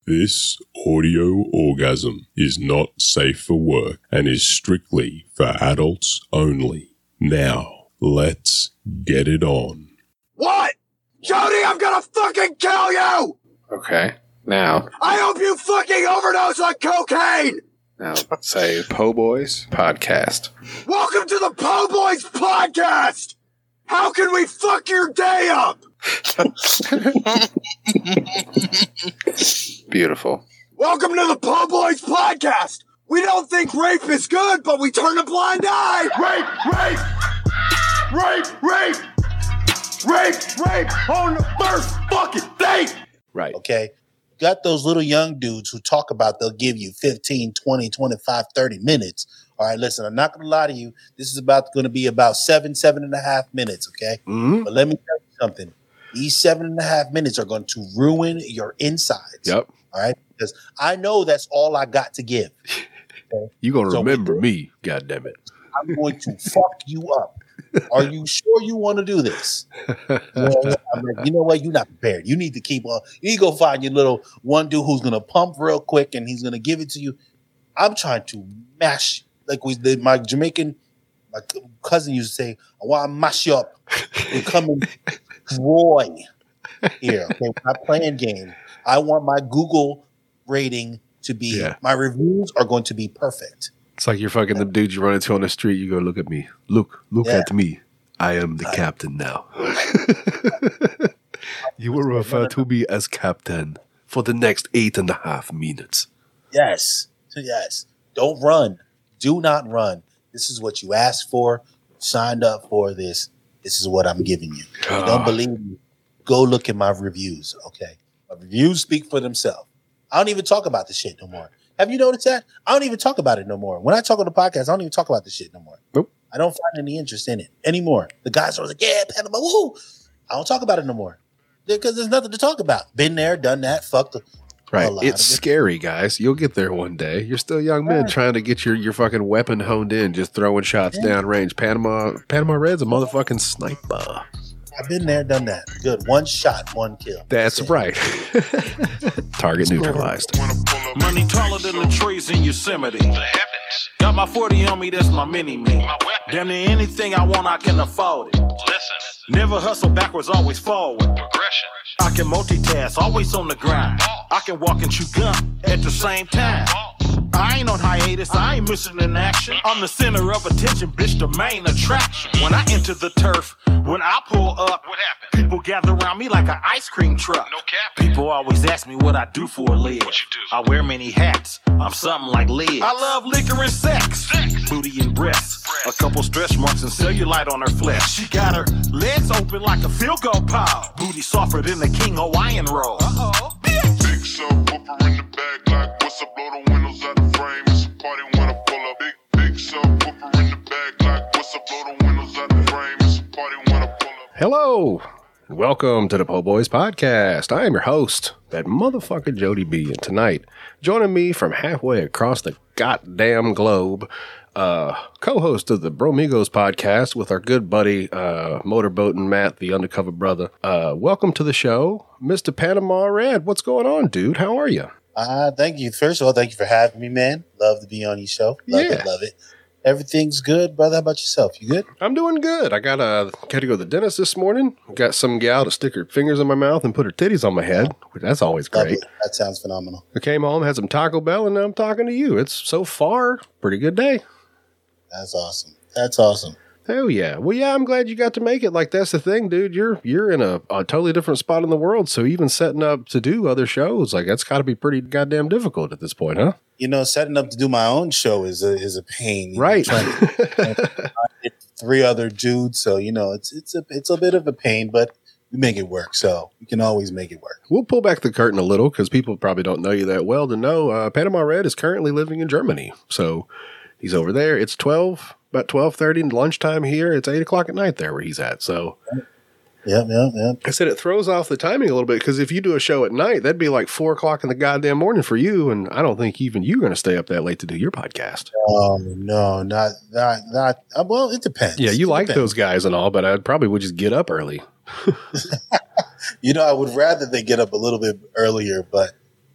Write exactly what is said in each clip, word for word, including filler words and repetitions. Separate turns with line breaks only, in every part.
This audio orgasm is not safe for work and is strictly for adults only. Now, let's get it on.
What? Jody, I'm gonna fucking kill you!
Okay, now.
I hope you fucking overdose on cocaine!
Now, say Po' Boys Podcast.
Welcome to the Po' Boys Podcast! How can we fuck your day up?
Beautiful.
Welcome to the Po' Boys Podcast! We don't think rape is good, but we turn a blind eye! Rape! Rape! Rape! Rape! Rape! Rape! On the first fucking date!
Right.
Okay? Got those little young dudes who talk about they'll give you fifteen, twenty, twenty-five, thirty minutes. All right, listen, I'm not going to lie to you. This is about going to be about seven, seven and a half minutes, okay?
Mm-hmm.
But let me tell you something. These seven and a half minutes are going to ruin your insides.
Yep.
All right? Because I know that's all I got to give. Okay?
You're going to
So
remember
we-
me, goddammit.
I'm going to fuck you up. Are you sure you want to do this? You know, I'm like, you know what? You're not prepared. You need to keep on. You need to go find your little one dude who's going to pump real quick and he's going to give it to you. I'm trying to mash, like we did. My Jamaican, my cousin used to say, I want to mash you up. We're coming Roy here. Okay, we're not playing game. I want my Google rating to be,
Yeah.
my reviews are going to be perfect.
It's like you're fucking the dudes you run into on the street. You go, look at me. Look, look
Yeah.
at me. I am the
I-
captain now. You will refer to me as captain for the next eight and a half minutes.
Yes. Yes. Don't run. Do not run. This is what you asked for. Signed up for this. This is what I'm giving you. If you
Ah.
don't believe me? Go look at my reviews. Okay. My reviews speak for themselves. I don't even talk about this shit no more. Have you noticed that? I don't even talk about it no more. When I talk on the podcast, I don't even talk about this shit no more.
Nope.
I don't find any interest in it anymore. The guys are like, yeah, Panama, woo. I don't talk about it no more. Because there's nothing to talk about. Been there, done that, fucked the
Right.
A lot
It's
of it.
scary, guys. You'll get there one day. You're still young men
Right.
trying to get your, your fucking weapon honed in, just throwing shots
Yeah.
down range. Panama Panama Red's a motherfucking sniper.
I've been there, done that. Good. One shot, one kill.
That's
it.
right. Target neutralized.
Money taller than the trees in Yosemite. Got my forty on me, that's my mini-me. Damn near anything I want, I can afford it.
Listen,
Never hustle backwards, always forward.
progression.
I can multitask, always on the grind. I can walk and chew gum at the same time. I ain't on hiatus, I ain't missing in action. I'm the center of attention, bitch, the main attraction. When I enter the turf, when I pull up,
What happened?
people gather around me like an ice cream truck.
No cap.
People always ask me what I do for a live.
What you do?
I wear many hats. I'm something like Liz. I love liquor and sex.
Sex.
Booty and breasts.
Breasts.
A couple stretch marks and cellulite on her flesh. She got her legs open like a field goal pile. Booty softer than the King Hawaiian roll. Uh-oh.
Big subwoofer in the back, like what's up? Blow the windows out the frame. It's a party when I pull up. Big big subwoofer in the back, like what's up? Blow the windows out the frame. It's a party when I pull up.
Hello. Welcome to the Po' Boys Podcast. I am your host, that motherfucker Jody B. And tonight, joining me from halfway across the goddamn globe, uh, co-host of the Bromigos Podcast with our good buddy, uh, Motorboating Matt, the undercover brother. Uh, welcome to the show, Mister Panama Red. What's going on, dude? How are you?
Uh, thank you. First of all, thank you for having me, man. Love to be on your show. Love
Yeah.
it, love it. Everything's good, brother. How about yourself? You good?
I'm doing good. I got uh, got to go to the dentist this morning. Got some gal to stick her fingers in my mouth and put her titties on my head. That's always
Love
great.
it. That sounds phenomenal.
I came home, had some Taco Bell, and now I'm talking to you. It's so far pretty good day.
That's awesome. That's awesome.
Hell yeah. Well, yeah, I'm glad you got to make it. Like, that's the thing, dude. You're you're in a, a totally different spot in the world. So even setting up to do other shows, like, that's got to be pretty goddamn difficult at this point, huh?
You know, setting up to do my own show is a is a pain. You know,
Right.
trying to get three other dudes, so you know, it's it's a it's a bit of a pain, but we make it work. So we can always make it work.
We'll pull back the curtain a little because people probably don't know you that well to know uh, Panama Red is currently living in Germany. So he's over there. It's twelve, about twelve thirty lunchtime here. It's eight o'clock at night there where he's at. So
Yep, yep, yep.
I said it throws off the timing a little bit because if you do a show at night, that'd be like four o'clock in the goddamn morning for you. And I don't think even you're going to stay up that late to do your podcast.
Oh no, not not not. Uh, well, it depends.
Yeah, you
It
like
depends.
those guys and all, but I probably would just get up early.
You know, I would rather they get up a little bit earlier, but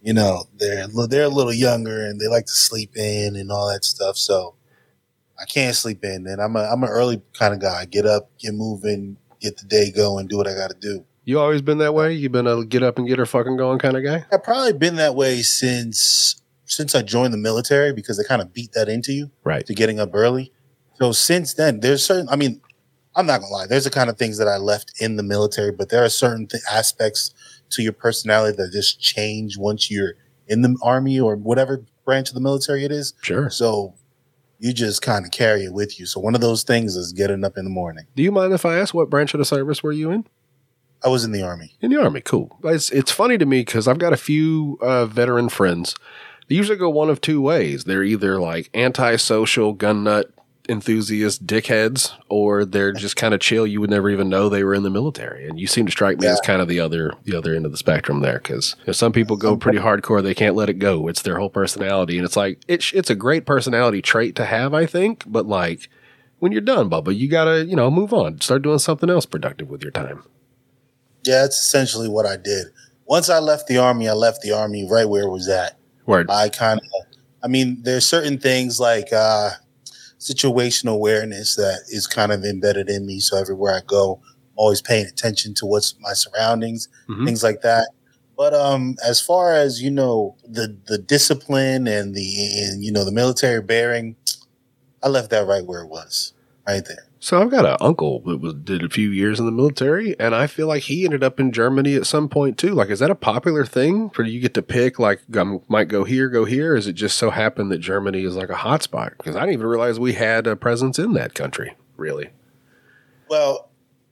you know, they're they're a little younger and they like to sleep in and all that stuff. So I can't sleep in, and I'm a I'm an early kind of guy. Get up, get moving, get the day going, do what I got to do.
You always been that way? You been a get up and get her fucking going kind of guy?
I've probably been that way since since I joined the military because they kind of beat that into you,
right?
To getting up early. So since then, there's certain. I mean, I'm not gonna lie. There's the kind of things that I left in the military, but there are certain th- aspects to your personality that just change once you're in the army or whatever branch of the military it is.
Sure.
So you just kind of carry it with you. So one of those things is getting up in the morning.
Do you mind if I ask what branch of the service were you in?
I was in the Army.
In the Army, cool. It's it's funny to me because I've got a few uh, veteran friends. They usually go one of two ways. They're either like antisocial, gun nut enthusiast dickheads, or they're just kind of chill. You would never even know they were in the military. And you seem to strike me
Yeah.
as kind of the other the other end of the spectrum there, because you know, some people go pretty hardcore. They can't let it go. It's their whole personality. And it's like, it's, it's a great personality trait to have, I think. But like, when you're done, Bubba, you got to, you know, move on. Start doing something else productive with your time.
Yeah, that's essentially what I did. Once I left the Army, I left the Army right where it was at.
Word.
I kind of, I mean, there's certain things like uh, situational awareness that is kind of embedded in me. So everywhere I go, I'm always paying attention to what's my surroundings,
Mhm.
things like that. But um, as far as, you know, the the discipline and the, and, you know, the military bearing, I left that right where it was, right there.
So I've got an uncle that was did a few years in the military, and I feel like he ended up in Germany at some point too. Like, is that a popular thing? Or do you get to pick, like, I might go here, go here? Or is it just so happened that Germany is like a hot spot? Because I didn't even realize we had a presence in that country, really.
Well,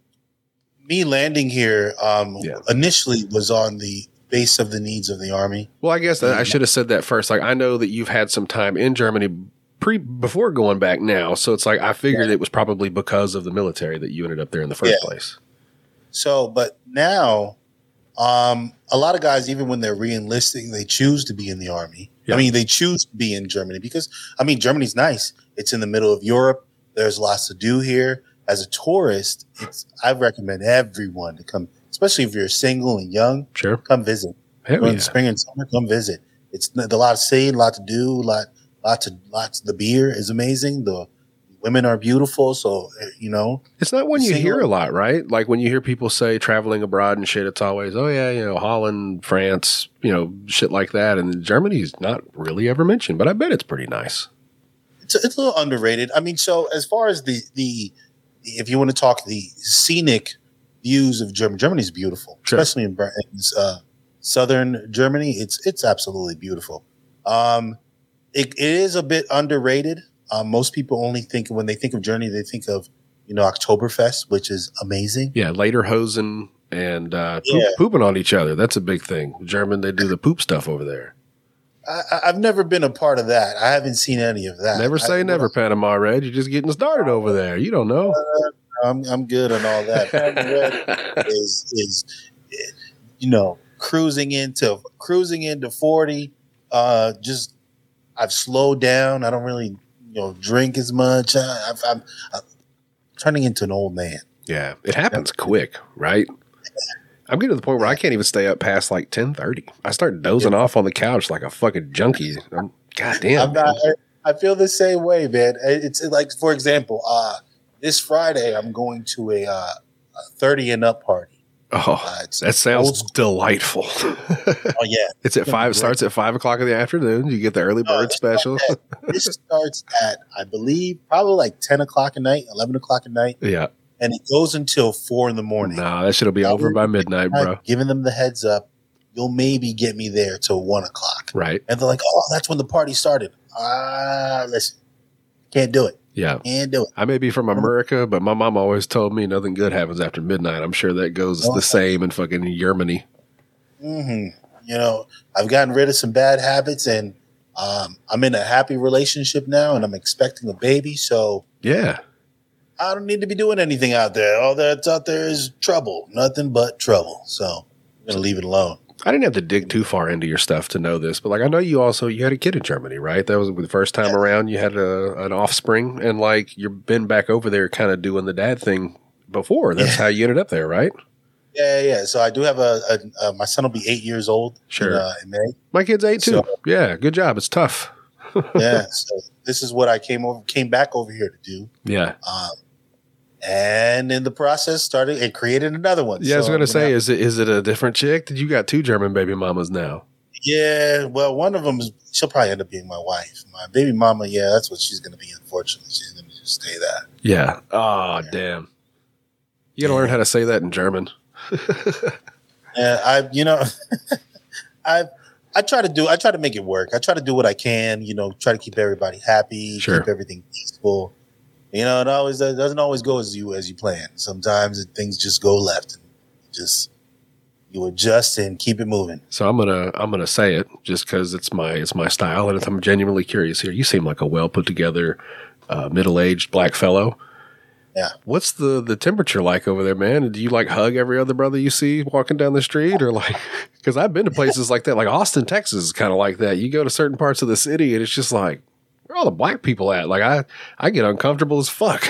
me landing here um,
Yeah.
initially was on the base of the needs of the Army.
Well, I guess I should have said that first. Like, I know that you've had some time in Germany pre before going back now, so it's like I figured
Yeah.
it was probably because of the military that you ended up there in the first
Yeah.
place.
So, but now, um, a lot of guys, even when they're re-enlisting, they choose to be in the Army.
Yeah.
I mean, they choose to be in Germany because, I mean, Germany's nice. It's in the middle of Europe. There's lots to do here. As a tourist, it's, I recommend everyone to come, especially if you're single and young,
Sure.
come visit.
Hell
During
yeah.
the spring and summer, come visit. It's a lot to see, a lot to do, a lot, lots of, lots. The beer is amazing. The women are beautiful. So, uh, you know,
It's not one you
Single-
hear a lot, right? Like when you hear people say traveling abroad and shit, it's always, oh yeah, you know, Holland, France, you know, shit like that. And Germany's not really ever mentioned, but I bet it's pretty nice.
it's, it's a little underrated. I mean, so as far as the, the, if you want to talk the scenic views of Germany, Germany's beautiful,
Sure.
especially in, Ber- in uh, southern Germany. It's, it's absolutely beautiful. Um, it, it is a bit underrated. Um, most people only think when they think of Germany, they think of, you know, Oktoberfest, which is amazing.
Yeah, Lederhosen and uh, poop,
Yeah.
pooping on each other. That's a big thing. German, they do the poop stuff over there.
I, I- I've never been a part of that. I haven't seen any of that.
Never say
I,
never, Panama Red. You're just getting started over there. You don't know.
I'm I'm good on all that. Panama Red is is you know cruising into cruising into forty. Uh, just I've slowed down. I don't really you know drink as much. I, I've, I'm, I'm turning into an old man.
Yeah, it happens quick, right? I'm getting to the point where I can't even stay up past like ten thirty. I start dozing off on the couch like a fucking junkie. I'm, God damn.
I'm not. I feel the same way, man. It's like, for example, uh, this Friday I'm going to a, uh, a thirty and up party.
Oh,
Uh, it's
that sounds
old school.
delightful.
Oh yeah,
It's at five. Starts at five o'clock in the afternoon. You get the early
No,
bird
it's
special.
not that. This starts at I believe probably like ten o'clock at night, eleven o'clock at night,
Yeah.
and it goes until four in the morning.
Nah, that shit'll be over by midnight, bro.
I'm giving them the heads up. You'll maybe get me there till one o'clock,
Right.
and they're like, "Oh, that's when the party started." Ah, listen, can't do it.
Yeah.
Can't do it.
I may be from America, but my mom always told me nothing good happens after midnight. I'm sure that goes
Oh.
the same in fucking Germany.
hmm You know, I've gotten rid of some bad habits, and um, I'm in a happy relationship now, and I'm expecting a baby. So
Yeah.
I don't need to be doing anything out there. All that's out there is trouble, nothing but trouble. So I'm gonna leave it alone.
I didn't have to dig too far into your stuff to know this, but like I know you also you had a kid in Germany, right? That was the first time around you had a, an offspring, and like you've been back over there, kind of doing the dad thing before. That's
Yeah.
how you ended up there, right?
Yeah, yeah. So I do have a, a, a my son will be eight years old.
Sure.
In, uh, in May.
My kid's eight too.
So-
yeah, good job. It's tough.
Yeah. So this is what I came over, came back over here to do.
Yeah.
Um, and in the process, started and created another one.
Yeah, I was
So
going to
I'm
say,
have-
is it is it a different chick? Did you got two German baby mamas now?
yeah. Well, one of them is she'll probably end up being my wife. My baby mama, yeah, that's what she's going to be. Unfortunately, she's going to just stay that.
Yeah. Oh, damn. You got to learn how to say that in German.
Yeah, I, you know, I, I try to do, I try to make it work. I try to do what I can, you know, try to keep everybody happy,
Sure.
keep everything peaceful. You know, it always it doesn't always go as you as you plan. Sometimes things just go left, and just you adjust and keep it moving.
So I'm gonna I'm gonna say it just because it's my it's my style, and if I'm genuinely curious here. You seem like a well put together, uh, middle aged black fellow.
Yeah.
What's the the temperature like over there, man? Do you like hug every other brother you see walking down the street, or like? Because I've been to places like that, like Austin, Texas, is kind of like that. You go to certain parts of the city, and it's just like, where are all the black people at? Like I I get uncomfortable as fuck.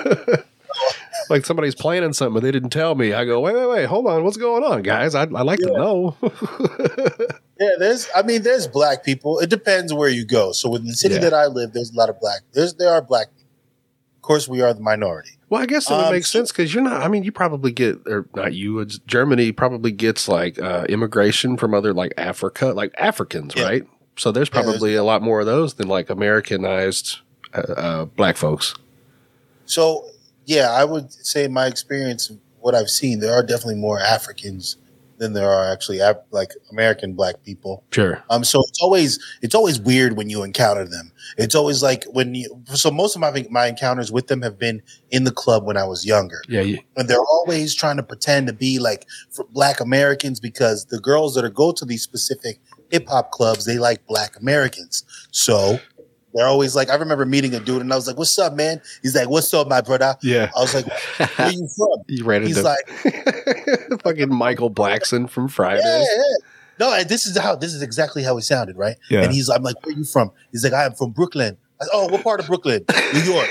Like somebody's planning something, but they didn't tell me. I go, wait, wait, wait, hold on, what's going on, guys? I'd, I'd like
Yeah.
to know.
Yeah, there's. I mean, there's black people. It depends where you go. So in the city
Yeah.
that I live, there's a lot of black. There's there are black people. Of course, we are the minority.
Well, I guess that would
Um,
make sense because you're not. I mean, you probably get, or not you. It's Germany probably gets like uh, immigration from other like Africa, like Africans,
Yeah.
right? So there's
Yeah, there's-
probably a lot more of those than like Americanized uh, uh, black folks.
So yeah, I would say in my experience, what I've seen, there are definitely more Africans than there are actually Af- like American black people.
Sure.
Um, so it's always it's always weird when you encounter them. It's always like when you. So most of my my encounters with them have been in the club when I was younger,
Yeah. You,
and they're always trying to pretend to be like for black Americans because the girls that are go to these specific hip hop clubs, they like black Americans. So they're always like, I remember meeting a dude and I was like, "What's up, man?" He's like, "What's up, my brother?"
yeah.
I was like, "Where you from?"
You ran
He's
into
like,
fucking Michael Blackson from Fridays.
Yeah, yeah. No, and this is how this is exactly how he sounded, right?
Yeah.
And he's, I'm like, "Where you from?" He's like, "I am from Brooklyn." I, oh, what part of Brooklyn? New York.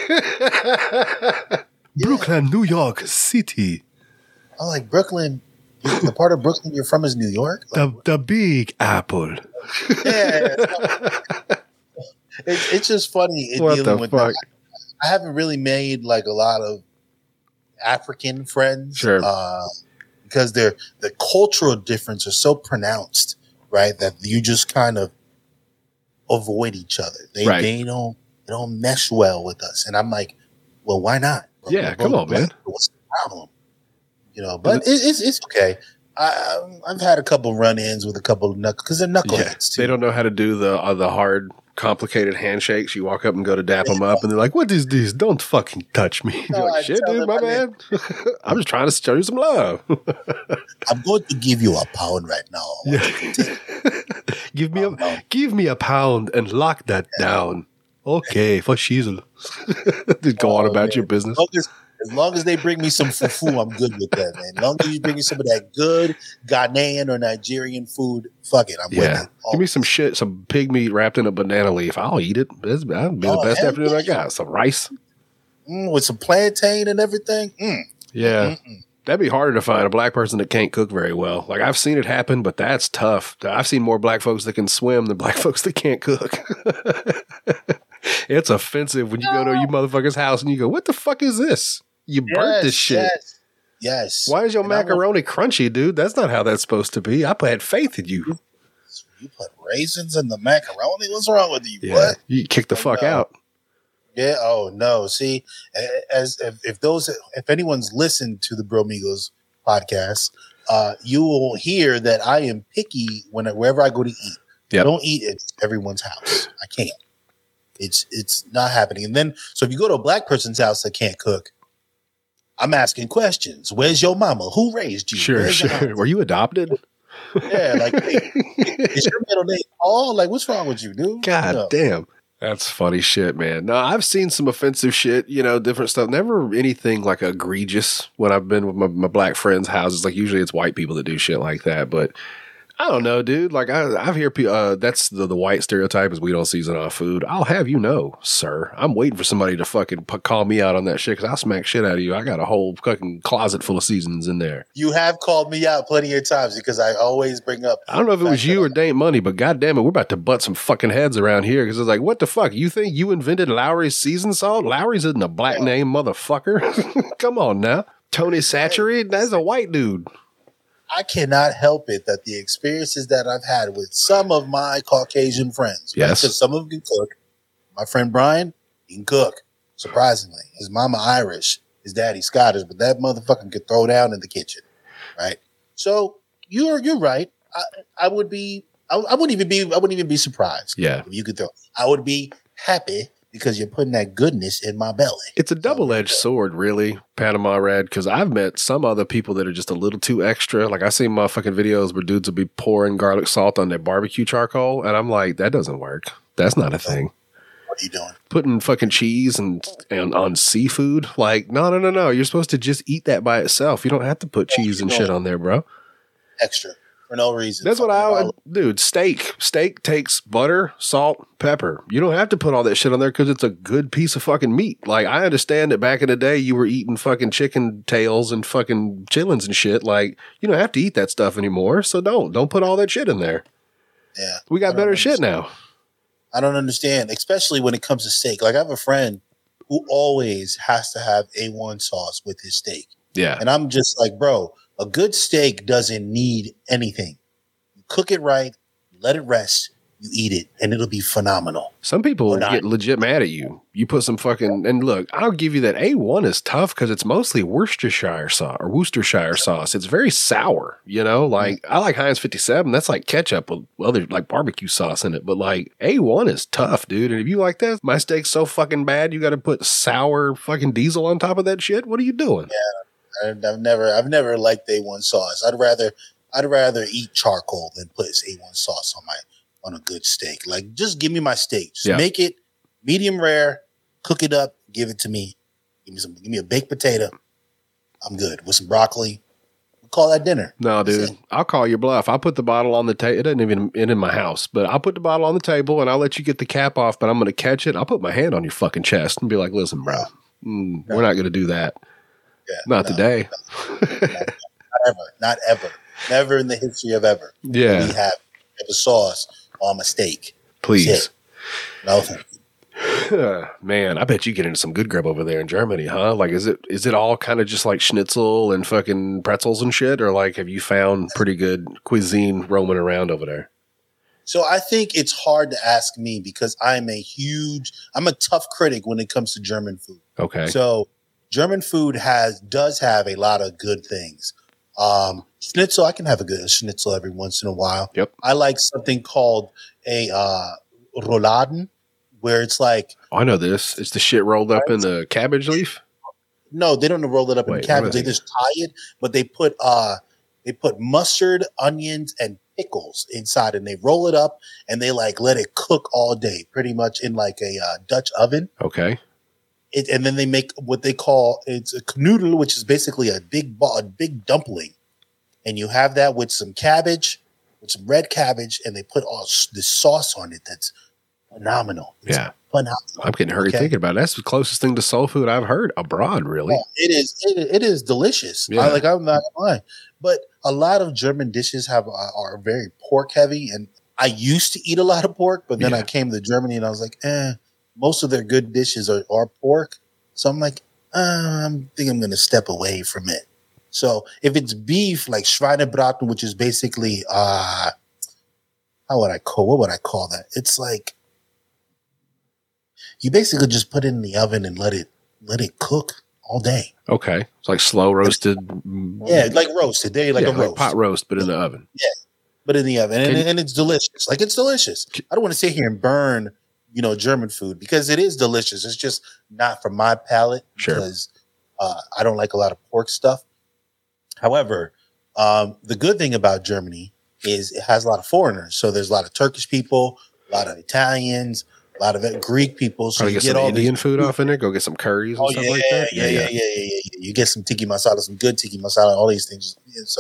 Brooklyn, New York City,
I'm like, Brooklyn. The part of Brooklyn you're from is New York. Like,
the the Big Apple.
yeah. It's, it's just funny in
What
dealing
the
with
fuck?
that. I haven't really made like a lot of African friends,
Sure.
uh, because they're the cultural difference are so pronounced, right? That you just kind of avoid each other. They
Right.
they don't they don't mesh well with us, and I'm like, well, why not? Bro,
Yeah,
we're
come
both
on, man.
black. What's the problem? You know, but it, it's it's okay. I, I've had a couple run-ins with a couple of knuckles because they're knuckleheads
Yeah,
too.
they don't know how to do the uh, the hard, complicated handshakes. You walk up and go to dap them up, and they're like, "What is this? Don't fucking touch me!" You're
No,
like,
I
"Shit,
tell
dude,
them,
my
I
man. I'm just trying to show you some love."
I'm going to give you a pound right now. I want you to
give me
Oh, no.
a give me a pound and lock that down. Okay, for shizzle. Just go on
Oh,
about
man.
your business.
As long as, as long as they bring me some fufu, I'm good with that, man. As long as you bring me some of that good Ghanaian or Nigerian food, fuck it, I'm
Yeah,
with it.
give me some shit, some pig meat wrapped in a banana leaf. I'll eat it. That's, that'd be the
Oh,
best
hell
afternoon I
yeah.
got. Some rice.
Mm, with some plantain and everything. Mm.
Yeah.
Mm-mm.
That'd be harder to find a black person that can't cook very well. Like I've seen it happen, but that's tough. I've seen more black folks that can swim than black folks that can't cook. It's offensive when you go to you motherfucker's house and you go, "What the fuck is this? You burnt this shit.
Yes. Yes.
Why is your
And I want-
macaroni crunchy, dude? That's not how that's supposed to be. I had faith in you."
You put raisins in the macaroni? What's wrong with you?
Yeah,
What?
you kick the fuck
No.
out.
Yeah. Oh no. See, a- as if, if those, if anyone's listened to the Bromigos podcast, uh, you will hear that I am picky when wherever I go to eat.
Yep.
I don't eat at everyone's house. I can't. It's it's not happening. And then, so if you go to a black person's house that can't cook, I'm asking questions. Where's your mama? Who raised you?
Sure,
Where's your
sure.
house?
Were you adopted?
Yeah, like, hey, is your middle name Paul? Like, what's wrong with you, dude?
God
No.
damn. That's funny shit, man. No, I've seen some offensive shit, you know, different stuff. Never anything like egregious when I've been with my, my black friends' houses. Like usually it's white people that do shit like that. But I don't know, dude. Like I, I've heard people. Uh, that's the, the white stereotype is we don't season our food. I'll have you know, sir. I'm waiting for somebody to fucking p- call me out on that shit because I'll smack shit out of you. I got a whole fucking closet full of seasons in there.
You have called me out plenty of times because I always bring up.
I don't know if it was you or Dane Money, but goddamn it, we're about to butt some fucking heads around here because it's like, what the fuck? You think you invented Lowry's season salt? Lowry's isn't a black yeah. name, motherfucker. Come on now, Tony Satchery. That's a white dude.
I cannot help it that the experiences that I've had with some of my Caucasian friends,
yes,
because some of them can cook. My friend Brian, he can cook. Surprisingly, his mama Irish, his daddy Scottish, but that motherfucker could throw down in the kitchen, right? So you're you're right. I, I would be. I, I wouldn't even be. I wouldn't even be surprised.
Yeah,
if you could throw. I would be happy. Because you're putting that goodness in my belly.
It's a double-edged sword, really, Panama Red, because I've met some other people that are just a little too extra. Like, I see motherfucking videos where dudes will be pouring garlic salt on their barbecue charcoal, and I'm like, that doesn't work. That's not a thing.
What are you doing?
Putting fucking cheese and, and on seafood? Like, no, no, no, no. You're supposed to just eat that by itself. You don't have to put cheese and shit on there, bro.
Extra. For no reason.
That's what I would, dude. Steak. Steak takes butter, salt, pepper. You don't have to put all that shit on there because it's a good piece of fucking meat. Like, I understand that back in the day you were eating fucking chicken tails and fucking chillins and shit. Like, you don't have to eat that stuff anymore. So don't. Don't put all that shit in there.
Yeah.
We got better shit now.
I don't understand, especially when it comes to steak. Like, I have a friend who always has to have A one sauce with his steak.
Yeah.
And I'm just like, bro, a good steak doesn't need anything. You cook it right, you let it rest, you eat it, and it'll be phenomenal.
Some people get legit mad at you. You put some fucking, and look, I'll give you that A one is tough because it's mostly Worcestershire sauce or Worcestershire sauce. It's very sour, you know? Like, I like Heinz fifty-seven. That's like ketchup with other like barbecue sauce in it. But like, A one is tough, dude. And if you like that, my steak's so fucking bad, you got to put sour fucking diesel on top of that shit. What are you doing?
Yeah. I've never, I've never liked A one sauce. I'd rather, I'd rather eat charcoal than put A one sauce on my, on a good steak. Like, just give me my steak. Just
yeah.
make it medium rare, cook it up, give it to me. Give me some, give me a baked potato. I'm good with some broccoli. We'll call that dinner.
No, dude, I'll call your bluff. I'll put the bottle on the table. It doesn't even in in my house, but I'll put the bottle on the table and I'll let you get the cap off. But I'm going to catch it. I'll put my hand on your fucking chest and be like, "Listen, bro, mm, no. we're not going to do that." Yeah, not no, today.
No, no, not ever. Not ever. Never in the history of ever.
Yeah.
We have a sauce on my steak.
Please.
No, thank
you. Man, I bet you get into some good grub over there in Germany, huh? Like, is it is it all kind of just like schnitzel and fucking pretzels and shit? Or like, have you found pretty good cuisine roaming around over there?
So I think it's hard to ask me because I'm a huge, I'm a tough critic when it comes to German food.
Okay.
So German food has does have a lot of good things. Um, schnitzel, I can have a good schnitzel every once in a while.
Yep.
I like something called a uh, Rouladen, where it's like.
Oh, I know this. It's the shit rolled up in the cabbage leaf?
No, they don't roll it up Wait, in cabbage. They just tie it, but they put uh, they put mustard, onions, and pickles inside, and they roll it up, and they like let it cook all day, pretty much in like a uh, Dutch oven.
Okay.
It, and then they make what they call it's a knoedel, which is basically a big ball, a big dumpling, and you have that with some cabbage, with some red cabbage, and they put all this sauce on it. That's phenomenal. It's
yeah,
phenomenal.
I'm getting hurried okay? thinking about it. That's the closest thing to soul food I've heard abroad. Really,
yeah, it is. It, it is delicious.
Yeah.
I, like I'm not lying, but a lot of German dishes have uh, are very pork heavy, and I used to eat a lot of pork, but then yeah. I came to Germany and I was like, eh. Most of their good dishes are, are pork. So I'm like, uh, I think I'm going to step away from it. So if it's beef, like Schweinebraten, which is basically, uh, how would I call, what would I call that? It's like, you basically just put it in the oven and let it, let it cook all day.
Okay. It's like slow roasted.
Yeah, like roasted. They like
yeah,
a roast.
Like pot roast, but in the oven.
Yeah, but in the oven. And, and it's delicious. Like, it's delicious. I don't want to sit here and burn you know, German food because it is delicious. It's just not for my palate
sure.
because uh, I don't like a lot of pork stuff. However, um, the good thing about Germany is it has a lot of foreigners. So there's a lot of Turkish people, a lot of Italians, a lot of Greek people. So
Probably
you
get
get
some
all
Indian
these-
food off in there. Go get some curries and
oh,
stuff
yeah,
like that.
Yeah yeah, yeah, yeah, yeah, yeah, yeah. You get some tiki masala, some good tiki masala, all these things. And so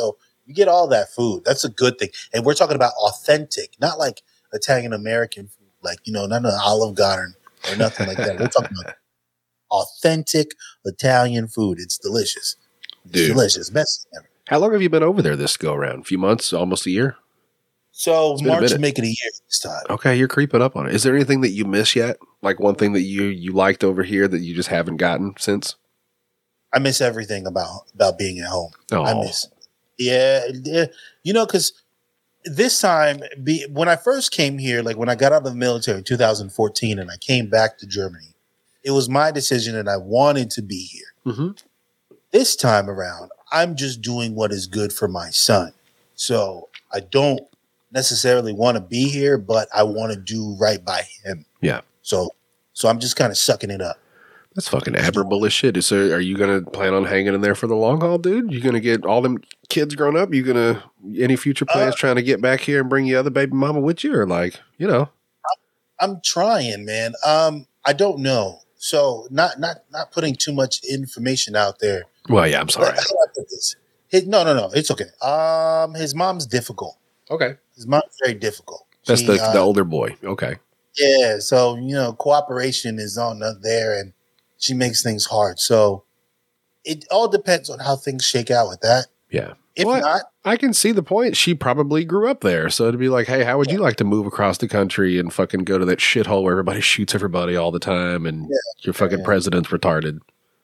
You get all that food. That's a good thing. And we're talking about authentic, not like Italian American food, like, you know, not an Olive Garden or nothing like that. We're talking about authentic Italian food. It's delicious. It's
Dude.
delicious. Best thing ever.
How long have you been over there this go around? A few months, almost a year?
So
It's been a
March
minute.
is making a year this time.
Okay, you're creeping up on it. Is there anything that you miss yet? Like one thing that you you liked over here that you just haven't gotten since?
I miss everything about about being at home.
Oh,
I miss, yeah, yeah. You know, because this time, be, when I first came here, like when I got out of the military in two thousand fourteen, and I came back to Germany, it was my decision, and I wanted to be here.
mm-hmm.
This time around, I'm just doing what is good for my son. So I don't necessarily want to be here, but I want to do right by him.
Yeah.
So, so I'm just kind of sucking it up.
That's fucking admirable as shit. Is there, are you going to plan on hanging in there for the long haul, dude? You going to get all them kids grown up? You going to, any future plans
Uh,
trying to get back here and bring your other baby mama with you? Or like, you know?
I'm trying, man. Um, I don't know. So not not not putting too much information out there.
Well, yeah, I'm sorry.
How do I put this? His, no, no, no. It's okay. Um, his mom's difficult.
Okay.
His mom's very difficult.
That's
She,
the,
uh,
the older boy. Okay.
Yeah. So, you know, cooperation is on the- there and she makes things hard. So it all depends on how things shake out with that.
Yeah.
If
Well,
not,
I can see the point. She probably grew up there. So it'd be like, hey, how would you like to move across the country and fucking go to that shithole where everybody shoots everybody all the time and
Yeah.
your fucking
Yeah.
president's retarded?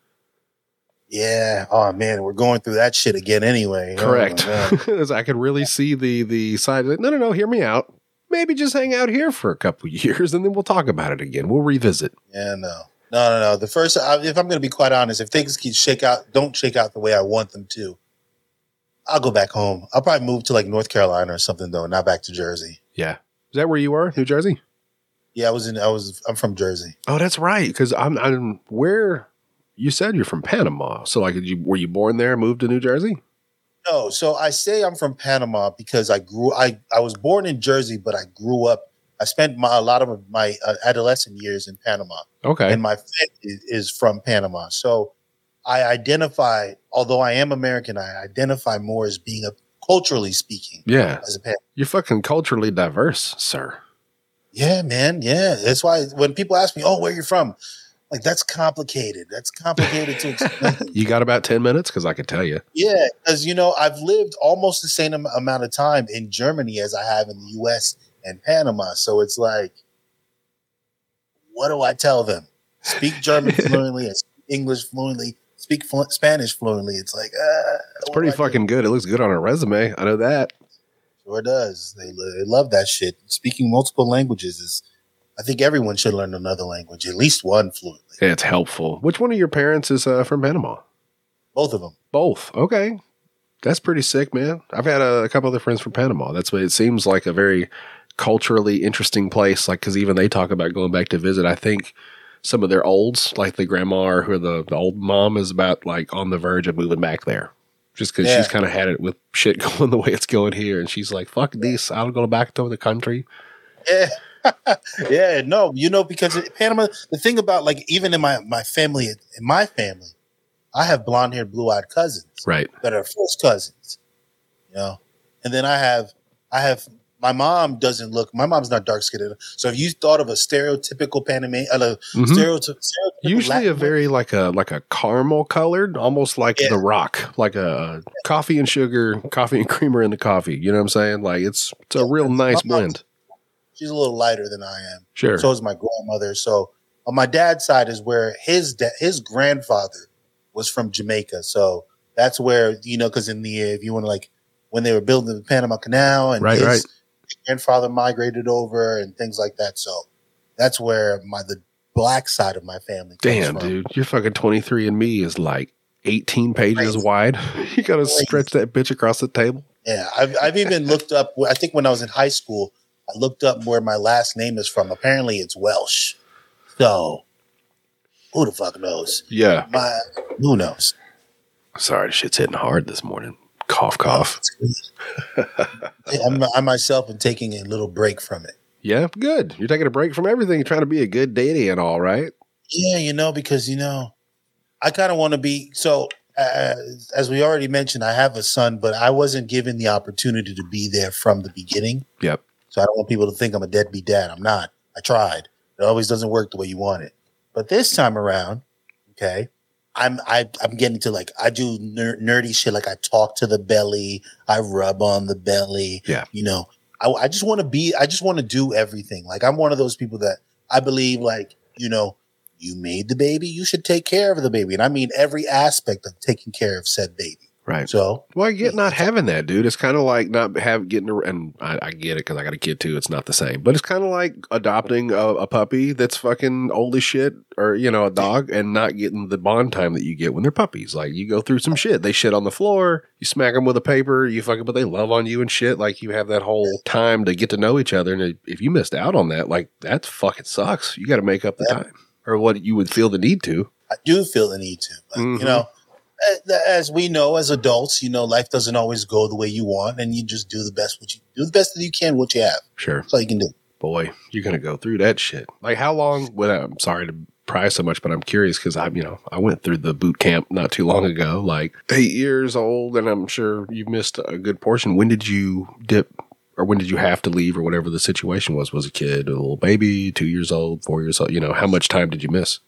yeah. Oh man, we're going through that shit again anyway. Oh,
Correct.
man.
As I could really see the the side. Like, no, no, no. Hear me out. Maybe just hang out here for a couple years, and then we'll talk about it again. We'll revisit.
Yeah, no, no, no, no. The first, I- if I'm going to be quite honest, if things keep shake out, don't shake out the way I want them to, I'll go back home. I'll probably move to like North Carolina or something though, not back to Jersey.
Yeah. Is that where you were, New Jersey?
Yeah, I was in. I was. I'm from Jersey.
Oh, that's right. Because I'm, I'm where you said you're from Panama. So, like, did you were you born there, moved to New Jersey?
No, so I say I'm from Panama because I grew. I I was born in Jersey, but I grew up. I spent my, a lot of my uh, adolescent years in Panama,
Okay.
and my family is, is from Panama. So I identify, although I am American, I identify more as being a culturally speaking
Yeah.
as a Pan.
You're fucking culturally diverse, sir.
Yeah, man. Yeah, that's why when people ask me, "Oh, where you from?" Like that's complicated. That's complicated to explain.
You got about ten minutes? Because I could tell you.
Yeah, because you know I've lived almost the same am- amount of time in Germany as I have in the U S and Panama. So it's like, what do I tell them? Speak German fluently, and speak English fluently, speak flu- Spanish fluently. It's like, uh,
It's pretty fucking good. It looks good on a resume. I know that.
Sure does. They, lo- they love that shit. Speaking multiple languages is, I think everyone should learn another language, at least one fluently.
Yeah, it's helpful. Which one of your parents is uh, from Panama?
Both of them.
Both. Okay. That's pretty sick, man. I've had a, a couple other friends from Panama. That's what it seems like, a very culturally interesting place. Like, because even they talk about going back to visit. I think some of their olds, like the grandma or who the, the old mom, is about like on the verge of moving back there. Just because
Yeah.
she's kind of had it with shit going the way it's going here. And she's like, fuck this. I'll go back to the country.
Yeah. yeah, no, you know, because it, Panama, the thing about like, even in my, my family, in my family, I have blonde haired, blue eyed cousins
Right.
that are first cousins, you know, and then I have, I have, my mom doesn't look, my mom's not dark skinned. So if you thought of a stereotypical Panama, uh,
Mhm.
stereotyp- stereotypical
Usually
Latin
a very like a like a caramel colored, almost like
Yeah.
the Rock, like a coffee and sugar, coffee and creamer in the coffee. You know what I'm saying? Like it's it's a real nice
My mom's-
blend.
she's a little lighter than I am.
Sure.
So is my grandmother. So on my dad's side is where his da- his grandfather was from Jamaica. So that's where, you know, because in the, if you want to like, when they were building the Panama Canal and
Right,
his
right.
grandfather migrated over and things like that. So that's where my, the black side of my family comes
Damn,
from.
dude, your fucking twenty-three and me is like eighteen pages
Crazy.
wide. You gotta
Crazy.
stretch that bitch across the table.
Yeah. I've, I've even looked up, I think when I was in high school, I looked up where my last name is from. Apparently it's Welsh. So who the fuck knows?
Yeah.
My, who knows?
Sorry, shit's hitting hard this morning. Cough, cough.
I'm, I myself am taking a little break from it.
Yeah, good. You're taking a break from everything. You're trying to be a good daddy and all, right?
Yeah, you know, because, you know, I kind of want to be, so as, as we already mentioned, I have a son, but I wasn't given the opportunity to be there from the beginning.
Yep.
So I don't want people to think I'm a deadbeat dad. I'm not. I tried. It always doesn't work the way you want it. But this time around, okay, I'm I, I'm getting to like I do ner- nerdy shit. Like I talk to the belly, I rub on the belly.
Yeah.
You know, I, I just want to be. I just want to do everything. Like I'm one of those people that I believe, like, you know, you made the baby, you should take care of the baby, and I mean every aspect of taking care of said baby.
Right.
So,
well, I get not having that, dude. It's kind of like not have getting, a, and I, I get it because I got a kid too. It's not the same, but it's kind of like adopting a, a puppy that's fucking old as shit, or you know, a dog, and not getting the bond time that you get when they're puppies. Like you go through some shit. They shit on the floor. You smack them with a paper. You fucking, but they love on you and shit. Like you have that whole time to get to know each other. And if you missed out on that, like that fucking sucks. You got to make up the
Yeah.
time, or what you would feel the need to.
I do feel the need to, but
Mhm.
you know. As we know, as adults, you know, life doesn't always go the way you want, and you just do the best what you do the best that you can, what you have.
Sure.
That's all you can do.
Boy, you're gonna go through that shit. Like how long? Well, I'm sorry to pry so much, but I'm curious because I'm, you know, I went through the boot camp not too long ago, like eight years old, and I'm sure you've missed a good portion. When did you dip, or when did you have to leave, or whatever the situation was? Was a kid, a little baby, two years old, four years old? You know, how much time did you miss?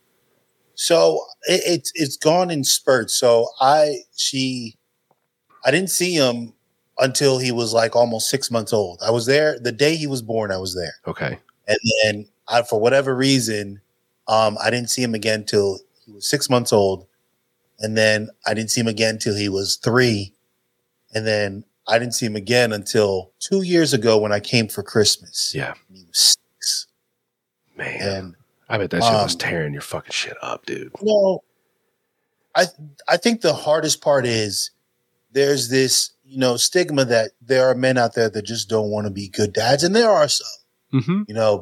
So it, it's it's gone in spurts. So I she, I didn't see him until he was like almost six months old. I was there the day he was born. I was there,
Okay.
and then I, for whatever reason, um, I didn't see him again till he was six months old, and then I didn't see him again till he was three, and then I didn't see him again until two years ago when I came for Christmas.
Yeah.
And he was six,
Man,
and
I bet that shit was
um,
tearing your fucking shit up, dude.
you know, I I think the hardest part is there's this, you know, stigma that there are men out there that just don't want to be good dads, and there are some,
Mm-hmm.
you know.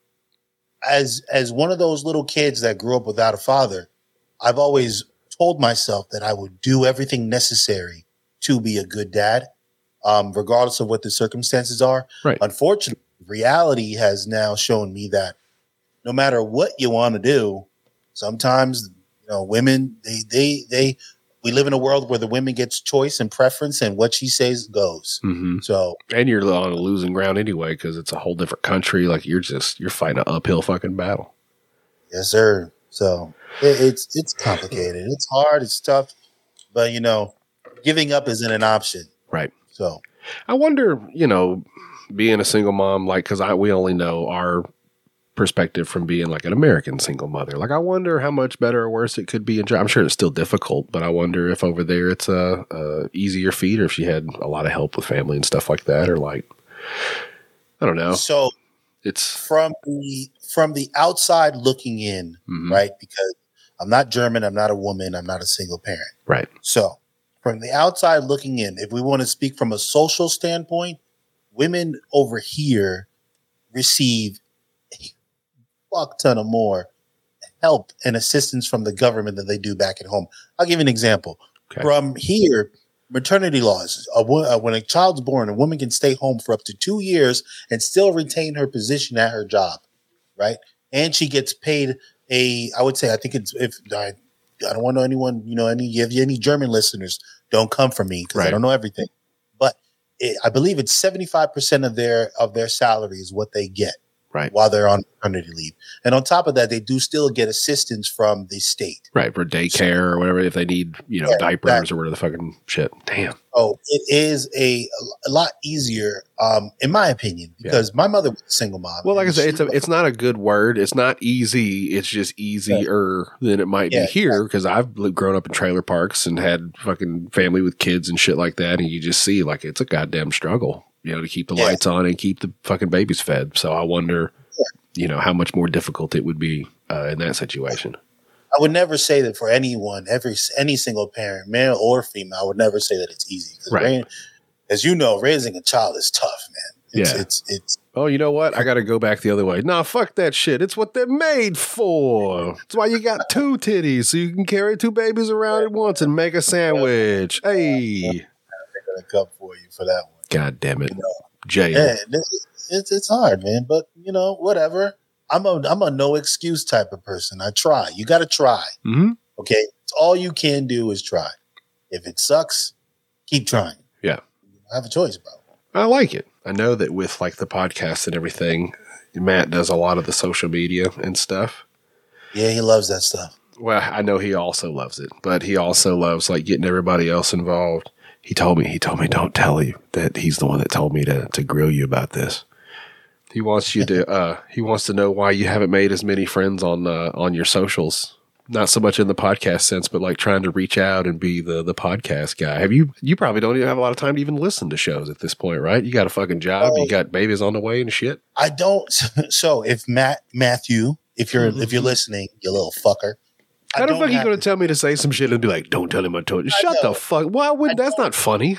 But as as one of those little kids that grew up without a father, I've always told myself that I would do everything necessary to be a good dad, um, regardless of what the circumstances are.
Right.
Unfortunately, reality has now shown me that no matter what you want to do, sometimes, you know, women, they, they, they, we live in a world where the women gets choice and preference, and what she says goes.
Mm-hmm.
So,
And you're on a losing ground anyway because it's a whole different country. Like you're just you're fighting an uphill fucking battle.
yes, sir. So it, it's, it's complicated. It's hard. It's tough, but you know, giving up isn't an option.
Right.
So
I wonder, you know, being a single mom, like, because I we only know our perspective from being like an American single mother. Like, I wonder how much better or worse it could be. In, I'm sure it's still difficult, but I wonder if over there it's a, a easier feat, or if she had a lot of help with family and stuff like that, or like, I don't know.
so
It's
from the from the outside looking in,
mhm,
right? Because I'm not German, I'm not a woman, I'm not a single parent.
right.
So, from the outside looking in, if we want to speak from a social standpoint, women over here receive a fuck ton of more help and assistance from the government than they do back at home. I'll give you an example.
Okay.
From here, maternity laws. A, wo- uh, when a child's born, a woman can stay home for up to two years and still retain her position at her job, right? And she gets paid a, I would say, I think it's, if I, I don't want to know anyone, you know, any, if you any German listeners, don't come for me because I
Right.
don't know everything. But it, I believe it's seventy-five percent of their, of their salary is what they get
Right.
while they're on maternity leave. And on top of that, they do still get assistance from the state.
Right. For daycare or whatever, if they need, you know,
Yeah,
diapers
exactly.
or whatever the fucking shit. Damn.
Oh, it is a, a lot easier, um, in my opinion, because my mother was a single mom.
Well, like I
and
said,
she
it's a,
was-
it's not a good word. It's not easy. It's just easier than it might
Yeah,
be here, because I've li- grown up in trailer parks and had fucking family with kids and shit like that, and you just see like it's a goddamn struggle, you know, to keep the
Yeah.
lights on and keep the fucking babies fed. So I wonder, you know, how much more difficult it would be uh, in that situation.
I would never say that for anyone, every any single parent, male or female. I would never say that it's easy. 'Cause
Right.
raising- as you know, raising a child is tough, man. It's,
Yeah.
it's it's
Oh, you know what? I got to go back the other way. Nah, fuck that shit. It's what they're made for. That's why you got two titties, so you can carry two babies around at once and make a sandwich. Hey.
they're gonna come for you for that one.
God damn it.
You know,
Jail.
yeah, it's, it's it's hard, man. But you know, whatever. I'm a I'm a no excuse type of person. I try. You got to try.
Mm-hmm.
Okay, it's all you can do is try. If it sucks, keep trying.
Yeah.
I have a choice, bro.
I like it. I know that with like the podcast and everything, Matt does a lot of the social media and stuff.
Yeah, he loves that stuff.
Well, I know he also loves it, but he also loves like getting everybody else involved. He told me, he told me, don't tell you that he's the one that told me to, to grill you about this. He wants you to, uh, he wants to know why you haven't made as many friends on, uh, on your socials. Not so much in the podcast sense, but like trying to reach out and be the, the podcast guy. Have you, you probably don't even have a lot of time to even listen to shows at this point, right? You got a fucking job.
Oh,
you got babies on the way and shit.
I don't. So if Matt, Matthew, if you're, if you're listening, you little fucker.
How the fuck are you going to tell me to say some shit and be like, don't tell him I told you? Shut the fuck. Why would, that's not funny.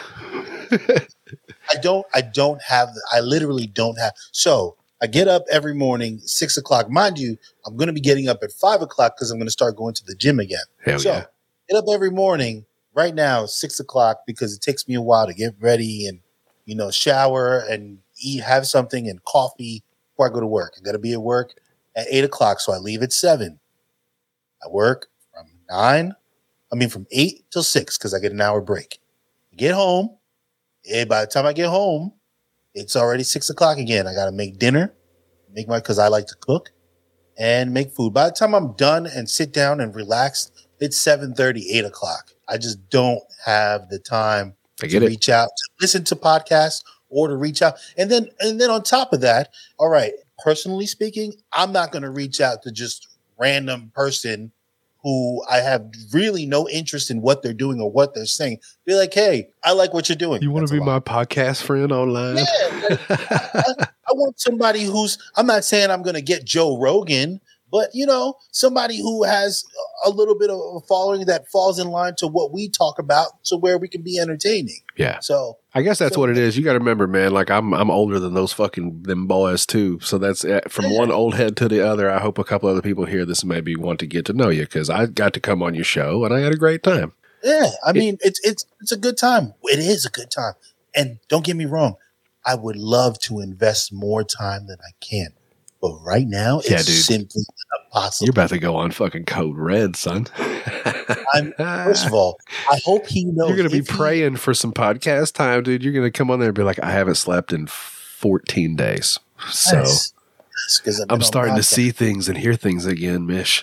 I don't, I don't have, I literally don't have. So I get up every morning, six o'clock. Mind you, I'm going to be getting up at five o'clock because I'm going to start going to the gym again.
Hell
so
yeah.
Get up every morning right now, six o'clock, because it takes me a while to get ready and, you know, shower and eat, have something and coffee before I go to work. I got to be at work at eight o'clock. So I leave at seven. I work from nine. I mean, from eight till six because I get an hour break. Get home. And by the time I get home, it's already six o'clock again. I got to make dinner, make my, cause I like to cook and make food. By the time I'm done and sit down and relax, it's seven thirty, eight o'clock. I just don't have the time
I
to
get it.
reach out, to listen to podcasts or to reach out. And then, and then on top of that, all right, personally speaking, I'm not going to reach out to just random person who I have really no interest in what they're doing or what they're saying. Be like, hey, I like what you're doing.
You want
That's
to
a
be
lot.
my podcast friend online?
Yeah, like, I, I, I want somebody who's, I'm not saying I'm going to get Joe Rogan, but, you know, somebody who has a little bit of a following that falls in line to what we talk about to where we can be entertaining.
Yeah.
So
I guess that's
So-
what it is. You got to remember, man, like I'm I'm older than those fucking them boys too. So that's uh, from one old head to the other. I hope a couple other people hear this and maybe want to get to know you because I got to come on your show and I had a great time.
yeah, I mean, it's, it's, it's a good time. It is a good time. And don't get me wrong. I would love to invest more time than I can. But right now, it's
Yeah, dude.
simply not possible.
You're about to go on fucking Code Red, son.
I'm, first of all, I hope he knows.
You're going to be
if he-
praying for some podcast time, dude. You're going to come on there and be like, I haven't slept in fourteen days. So
Yes. Yes, 'cause I've been
I'm
on
starting to
podcast.
see things and hear things again, Mish.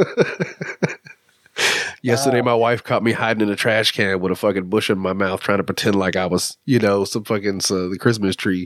Yesterday,
Uh,
my wife caught me hiding in a trash can with a fucking bush in my mouth, trying to pretend like I was, you know, some fucking uh, the Christmas tree.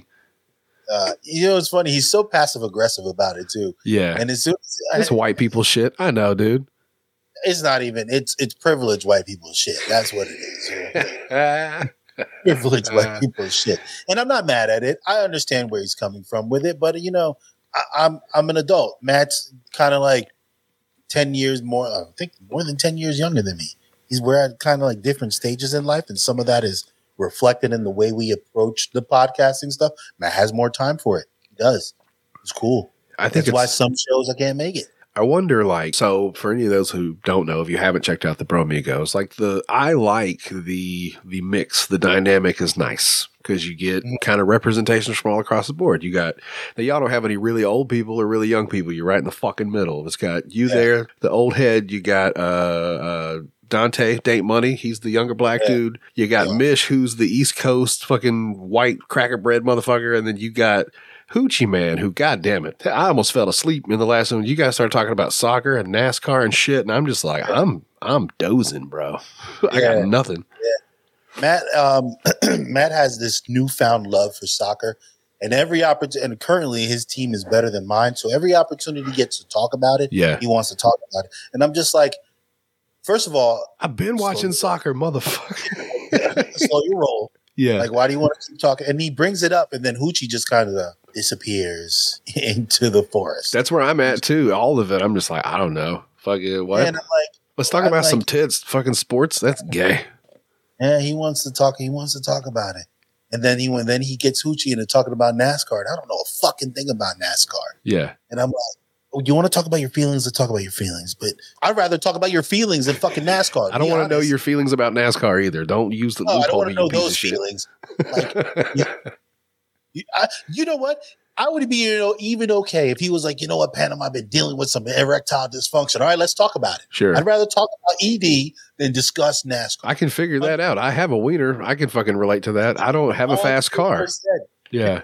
Uh, you know, it's funny. He's so passive aggressive about it too.
Yeah,
And as soon as
it's white people shit. I know, dude.
it's not even. It's it's privileged white people shit. That's what it is. You know? Privileged white people shit. And I'm not mad at it. I understand where he's coming from with it, but you know, I, I'm I'm an adult. Matt's kind of like ten years more. I think more than ten years younger than me. He's we're at kind of like different stages in life, and some of that is reflected in the way we approach the podcasting stuff. Matt has more time for it. He does. It's cool.
I think
That's why
it's,
some shows I can't make it.
I wonder, like, so for any of those who don't know, if you haven't checked out the Bromigos, like the, I like the, the mix, the dynamic is nice because you get kind of representations from all across the board. You got, now y'all don't have any really old people or really young people. You're right in the fucking middle. It's got you
Yeah.
there, the old head. You got, uh, uh, Dante, Date Money. He's the younger black
Yeah.
dude. You got
Yeah.
Mish, who's the East Coast fucking white cracker bread motherfucker. And then you got Hoochie Man, who, God damn it, I almost fell asleep in the last one. You guys started talking about soccer and NASCAR and shit, and I'm just like, I'm I'm dozing, bro. I
Yeah.
got nothing.
Matt, um, Matt has this newfound love for soccer, and every opportunity. And currently, his team is better than mine. So every opportunity he gets to talk about it,
Yeah,
he wants to talk about it. And I'm just like, first of all,
I've been watching soccer, motherfucker.
slow your roll.
Yeah,
Like, why do you want to keep talking? And he brings it up, and then Hoochie just kind of uh, disappears into the forest.
that's where I'm at too. All of it, I'm just like, I don't know. Fuck it, what?
And I'm like,
Let's talk
I'm
about some
like-
tits. Fucking sports. That's gay.
yeah, he wants to talk. He wants to talk about it. And then he when then he gets Hoochie into talking about NASCAR. And I don't know a fucking thing about NASCAR.
Yeah.
And I'm like, oh, you want to talk about your feelings? Let's talk about your feelings. But I'd rather talk about your feelings than fucking NASCAR.
I don't
Be
want to know
honest.
your feelings about NASCAR either. Don't use the
No, I don't
loophole,
want to
you
know
piece
those
of shit.
feelings. Like, you, you, I, you know what? I would be, you know, even okay if he was like, you know what, Panama, I've been dealing with some erectile dysfunction. All right, let's talk about it.
Sure.
I'd rather talk about E D than discuss NASCAR.
I can figure that out. I have a wiener. I can fucking relate to that. I don't have a fast car. Yeah.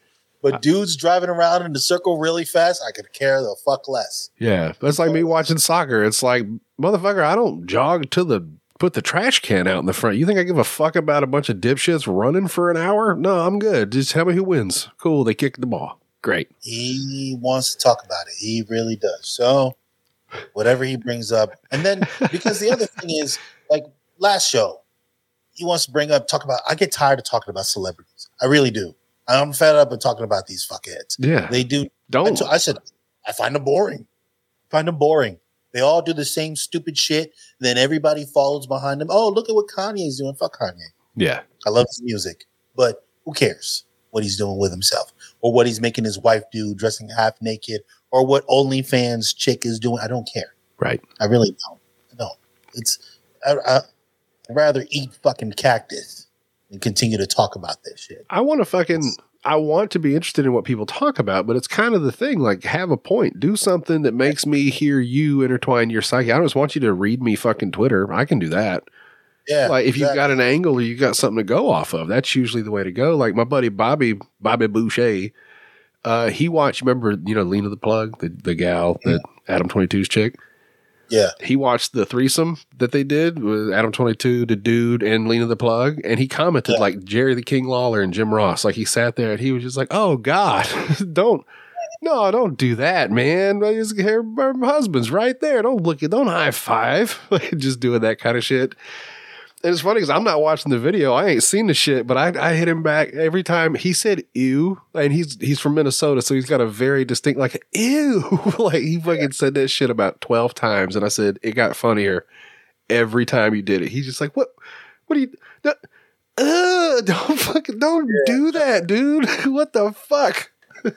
But dudes driving around in the circle really fast, I could care the fuck less.
Yeah. That's like me watching soccer. It's like, motherfucker, I don't jog to the put the trash can out in the front. You think I give a fuck about a bunch of dipshits running for an hour? No, I'm good. Just tell me who wins. Cool. They kicked the ball. Great.
He wants to talk about it. He really does. So whatever he brings up. And then because the other thing is, like last show, he wants to bring up, talk about, I get tired of talking about celebrities. I really do. I'm fed up of talking about these fuckheads.
Yeah.
They do.
Don't.
I, t- I said, I find them boring. I find them boring. They all do the same stupid shit. Then everybody follows behind them. Oh, look at what Kanye's doing. Fuck Kanye.
Yeah.
I love his music. But who cares what he's doing with himself? Or what he's making his wife do, dressing half naked? Or what OnlyFans chick is doing? I don't care.
Right.
I really don't. I don't. It's, I, I, I'd rather eat fucking cactus and continue to talk about this shit.
I want to fucking... I want to be interested in what people talk about, but it's kind of the thing, like have a point, do something that makes me hear you intertwine your psyche. I don't just want you to read me fucking Twitter. I can do that.
Yeah.
Like if
exactly.
you've got an angle or you got something to go off of, that's usually the way to go. Like my buddy, Bobby, Bobby Boucher, uh, he watched, remember, you know, Lena the Plug, the, the gal that Adam twenty-two's chick.
Yeah.
He watched the threesome that they did with Adam twenty-two, the dude, and Lena the Plug. And he commented yeah. like Jerry the King Lawler and Jim Ross. Like he sat there and he was just like, oh God, don't, no, don't do that, man. Her, her husband's right there. Don't look at, don't high five. Just doing that kind of shit. And it's funny because I'm not watching the video. I ain't seen the shit, but I, I hit him back every time he said ew. And he's he's from Minnesota, so he's got a very distinct, like, ew. Like, he fucking said that shit about twelve times. And I said, it got funnier every time you did it. He's just like, what? What are you? Uh, uh, don't fucking, don't yeah. do that, dude. What the fuck?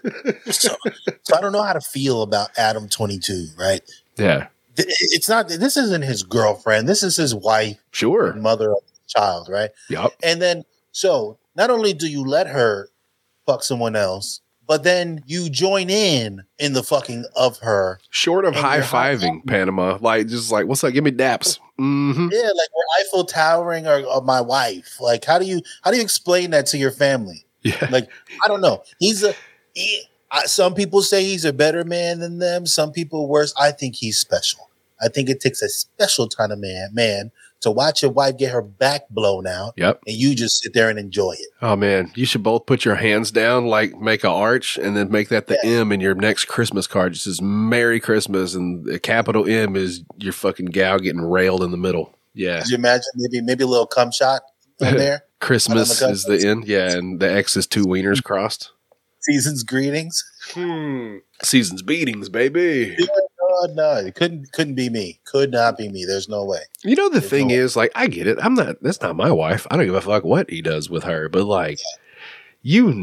so, so I don't know how to feel about Adam twenty-two, right?
Yeah.
It's not, this isn't his girlfriend. This is his wife.
Sure.
Mother of the child, right?
Yep.
And then, so not only do you let her fuck someone else, but then you join in in the fucking of her.
Short of high-fiving, Panama. Like, just like, what's up? Give me daps. Mm-hmm.
Yeah, like we're Eiffel Towering or, or my wife. Like, how do you, how do you explain that to your family?
Yeah.
Like, I don't know. He's a, he, I, some people say he's a better man than them. Some people worse. I think he's special. I think it takes a special kind of man, man to watch your wife get her back blown out.
Yep.
And you just sit there and enjoy it.
Oh man, you should both put your hands down, like make an arch, and then make that the yeah. M in your next Christmas card. Just says Merry Christmas, and the capital M is your fucking gal getting railed in the middle. Yeah.
Could you imagine maybe maybe a little cum shot in there?
Christmas the is the end. Yeah, and the X is two wieners crossed.
Season's greetings.
Hmm. Season's beatings, baby.
Yeah, no, no, it couldn't couldn't be me. Could not be me. There's no way.
You know, the
There's
thing
no
is, like, I get it. I'm not, that's not my wife. I don't give a fuck what he does with her, but like, yeah. you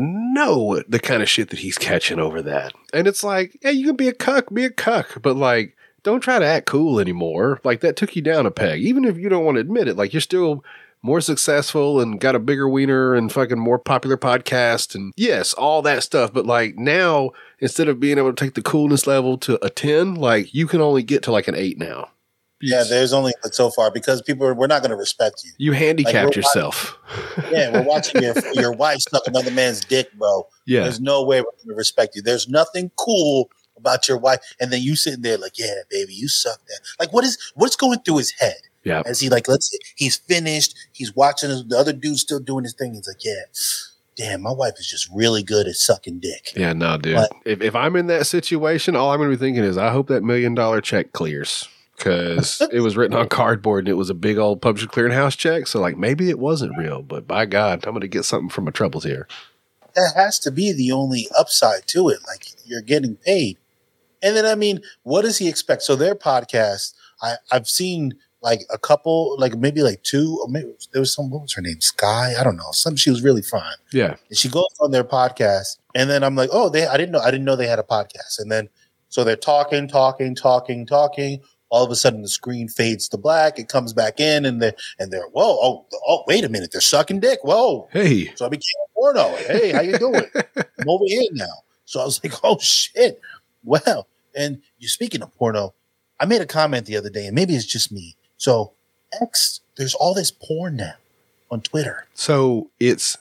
know the kind of shit that he's catching over that. And it's like, yeah, you can be a cuck, be a cuck, but like, don't try to act cool anymore. Like, that took you down a peg. Even if you don't want to admit it, like, you're still more successful and got a bigger wiener and fucking more popular podcast and yes, all that stuff. But like now, instead of being able to take the coolness level to a ten, like you can only get to like an eight now.
Yeah, there's only but so far because people are, we're not going to respect you.
You handicapped
like
yourself.
Watching, yeah, we're watching your your wife suck another man's dick, bro.
Yeah,
there's no way we're going to respect you. There's nothing cool about your wife, and then you sitting there like, yeah, baby, you suck that. Like, what is what's going through his head?
Yeah.
As he like, let's see, he's finished. He's watching his, the other dude still doing his thing. He's like, yeah, damn, my wife is just really good at sucking dick.
Yeah, no, dude.
But,
if, if I'm in that situation, all I'm going to be thinking is, I hope that million dollar check clears because it was written on cardboard and it was a big old publisher clearinghouse check. So like, maybe it wasn't real, but by God, I'm going to get something from my troubles here.
That has to be the only upside to it. Like you're getting paid. And then, I mean, what does he expect? So their podcast, I, I've seen like a couple, like maybe like two, or maybe there was some, what was her name? Sky? I don't know. Some, she was really fine.
Yeah.
And she goes on their podcast and then I'm like, oh, they, I didn't know, I didn't know they had a podcast. And then, so they're talking, talking, talking, talking. all of a sudden the screen fades to black. It comes back in, and they're and they're whoa, oh, oh, wait a minute, they're sucking dick. Whoa,
hey,
so I became a porno. Hey, how you doing? I'm over here now. So I was like, oh shit, well. And you speaking of porno, I made a comment the other day, and maybe it's just me. So X, there's all this porn now on Twitter.
So it's,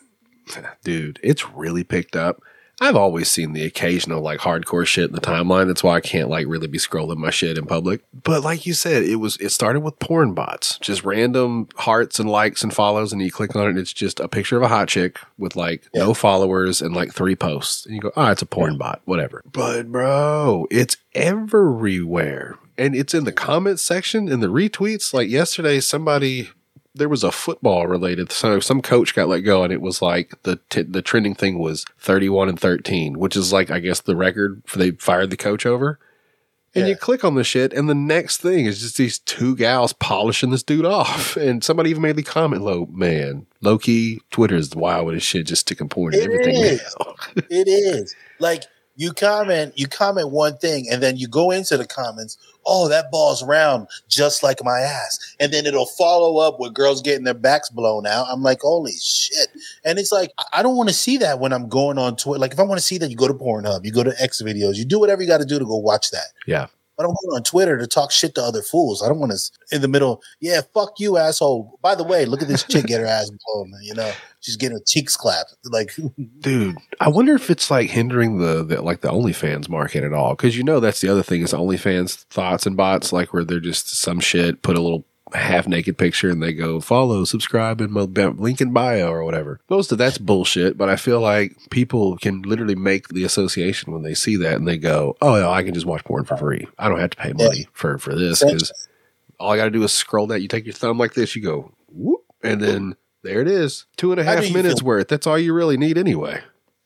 dude, it's really picked up. I've always seen the occasional like hardcore shit in the timeline. That's why I can't like really be scrolling my shit in public. But like you said, it was it started with porn bots, just random hearts and likes and follows, and you click on it, and it's just a picture of a hot chick with like yeah. no followers and like three posts, and you go, oh, it's a porn yeah. bot, whatever. But bro, it's everywhere, and it's in the comments section, in the retweets. Like yesterday, somebody. There was a football related, so some coach got let go, and it was like the t- the trending thing was thirty-one and thirteen, which is like, I guess, the record for they fired the coach over. And yeah. you click on the shit, and the next thing is just these two gals polishing this dude off. And somebody even made the comment, low, man, low key, Twitter is wild with this shit, just sticking porn and everything.
Is. It is. Like, you comment, you comment one thing, and then you go into the comments, oh, that ball's round, just like my ass. And then it'll follow up with girls getting their backs blown out. I'm like, holy shit. And it's like, I don't want to see that when I'm going on Twitter. Like, if I want to see that, you go to Pornhub, you go to X videos, you do whatever you got to do to go watch that.
Yeah.
I don't go on Twitter to talk shit to other fools. I don't want to, in the middle, yeah, fuck you, asshole. By the way, look at this chick get her ass blown, you know? She's getting her cheeks clapped. Like,
dude, I wonder if it's like hindering the, the like the OnlyFans market at all. Because you know that's the other thing is OnlyFans thoughts and bots, like where they're just some shit, put a little half naked picture and they go follow, subscribe, and link in bio or whatever. Most of that's bullshit, but I feel like people can literally make the association when they see that and they go, oh, no, I can just watch porn for free. I don't have to pay money yeah. for, for this because all I got to do is scroll that. You take your thumb like this, you go, whoop, and then there it is. Two and a half minutes feel- worth. That's all you really need anyway.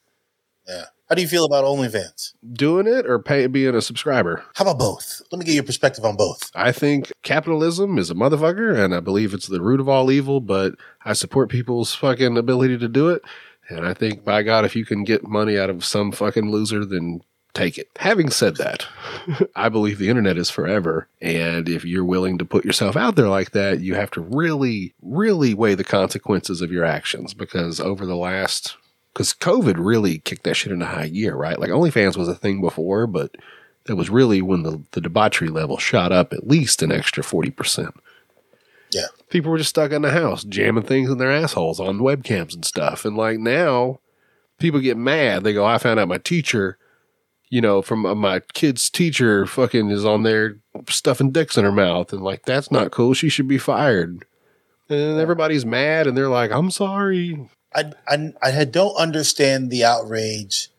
Yeah. How do you feel about OnlyFans?
Doing it or pay, being a subscriber?
How about both? Let me get your perspective on both.
I think capitalism is a motherfucker, and I believe it's the root of all evil, but I support people's fucking ability to do it. And I think, by God, if you can get money out of some fucking loser, then take it. Having said that, I believe the internet is forever. And if you're willing to put yourself out there like that, you have to really, really weigh the consequences of your actions. Because over the last... Because COVID really kicked that shit into high gear, right? Like OnlyFans was a thing before, but that was really when the, the debauchery level shot up at least an extra forty percent.
Yeah.
People were just stuck in the house, jamming things in their assholes on webcams and stuff. And like now, people get mad. They go, I found out my teacher, you know, from uh, my kid's teacher fucking is on there stuffing dicks in her mouth. And like, that's not cool. She should be fired. And everybody's mad and they're like, I'm sorry.
I, I I don't understand the outrage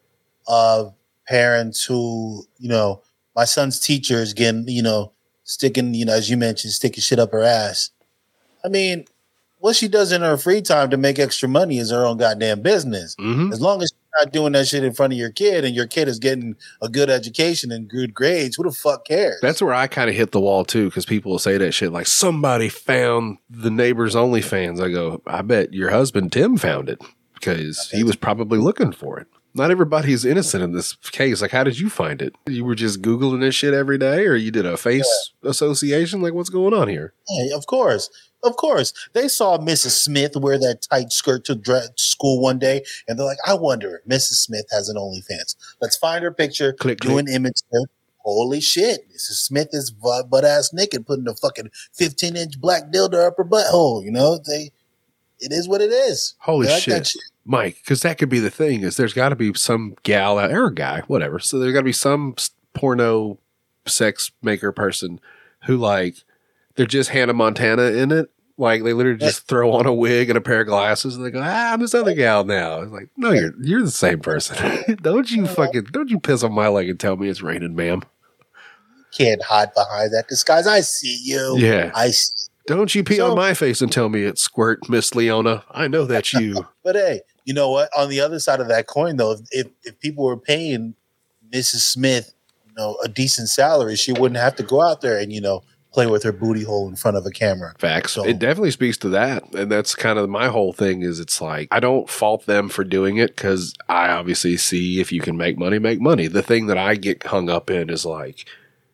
of parents who, you know, my son's teacher is getting, you know, sticking, you know, as you mentioned, sticking shit up her ass. I mean, what she does in her free time to make extra money is her own goddamn business.
Mm-hmm.
As long as you're not doing that shit in front of your kid and your kid is getting a good education and good grades, who the fuck cares?
That's where I kind of hit the wall too, because people will say that shit like somebody found the neighbor's OnlyFans. I go, I bet your husband Tim found it because he was probably looking for it. Not everybody's innocent in this case. Like, how did you find it? You were just Googling this shit every day, or you did a face yeah. association? Like, what's going on here?
Yeah, of course. Of course. They saw Missus Smith wear that tight skirt to dre- school one day, and they're like, I wonder if Missus Smith has an OnlyFans. Let's find her picture,
click,
do
click.
an image search. Holy shit. Missus Smith is butt-ass naked, putting a fucking fifteen-inch black dildo up her butthole. You know, they, it is what it is.
Holy
like
shit.
shit.
Mike, because that could be the thing is there's got to be some gal out or a guy, whatever. So there's got to be some porno sex maker person who like they're just Hannah Montana in it. Like they literally just throw on a wig and a pair of glasses and they go, ah, I'm this other gal now. It's like, no, you're you're the same person. Don't you fucking don't you piss on my leg and tell me it's raining, ma'am.
Can't hide behind that disguise. I see you.
Yeah.
I see.
Don't you pee
So-
on my face and tell me it's squirt, Miss Leona. I know that's you.
But hey, you know what? On the other side of that coin, though, if if people were paying Missus Smith, you know, a decent salary, she wouldn't have to go out there and, you know, play with her booty hole in front of a camera.
Facts.
So-
It definitely speaks to that. And that's kind of my whole thing is it's like, I don't fault them for doing it because I obviously see if you can make money, make money. The thing that I get hung up in is like,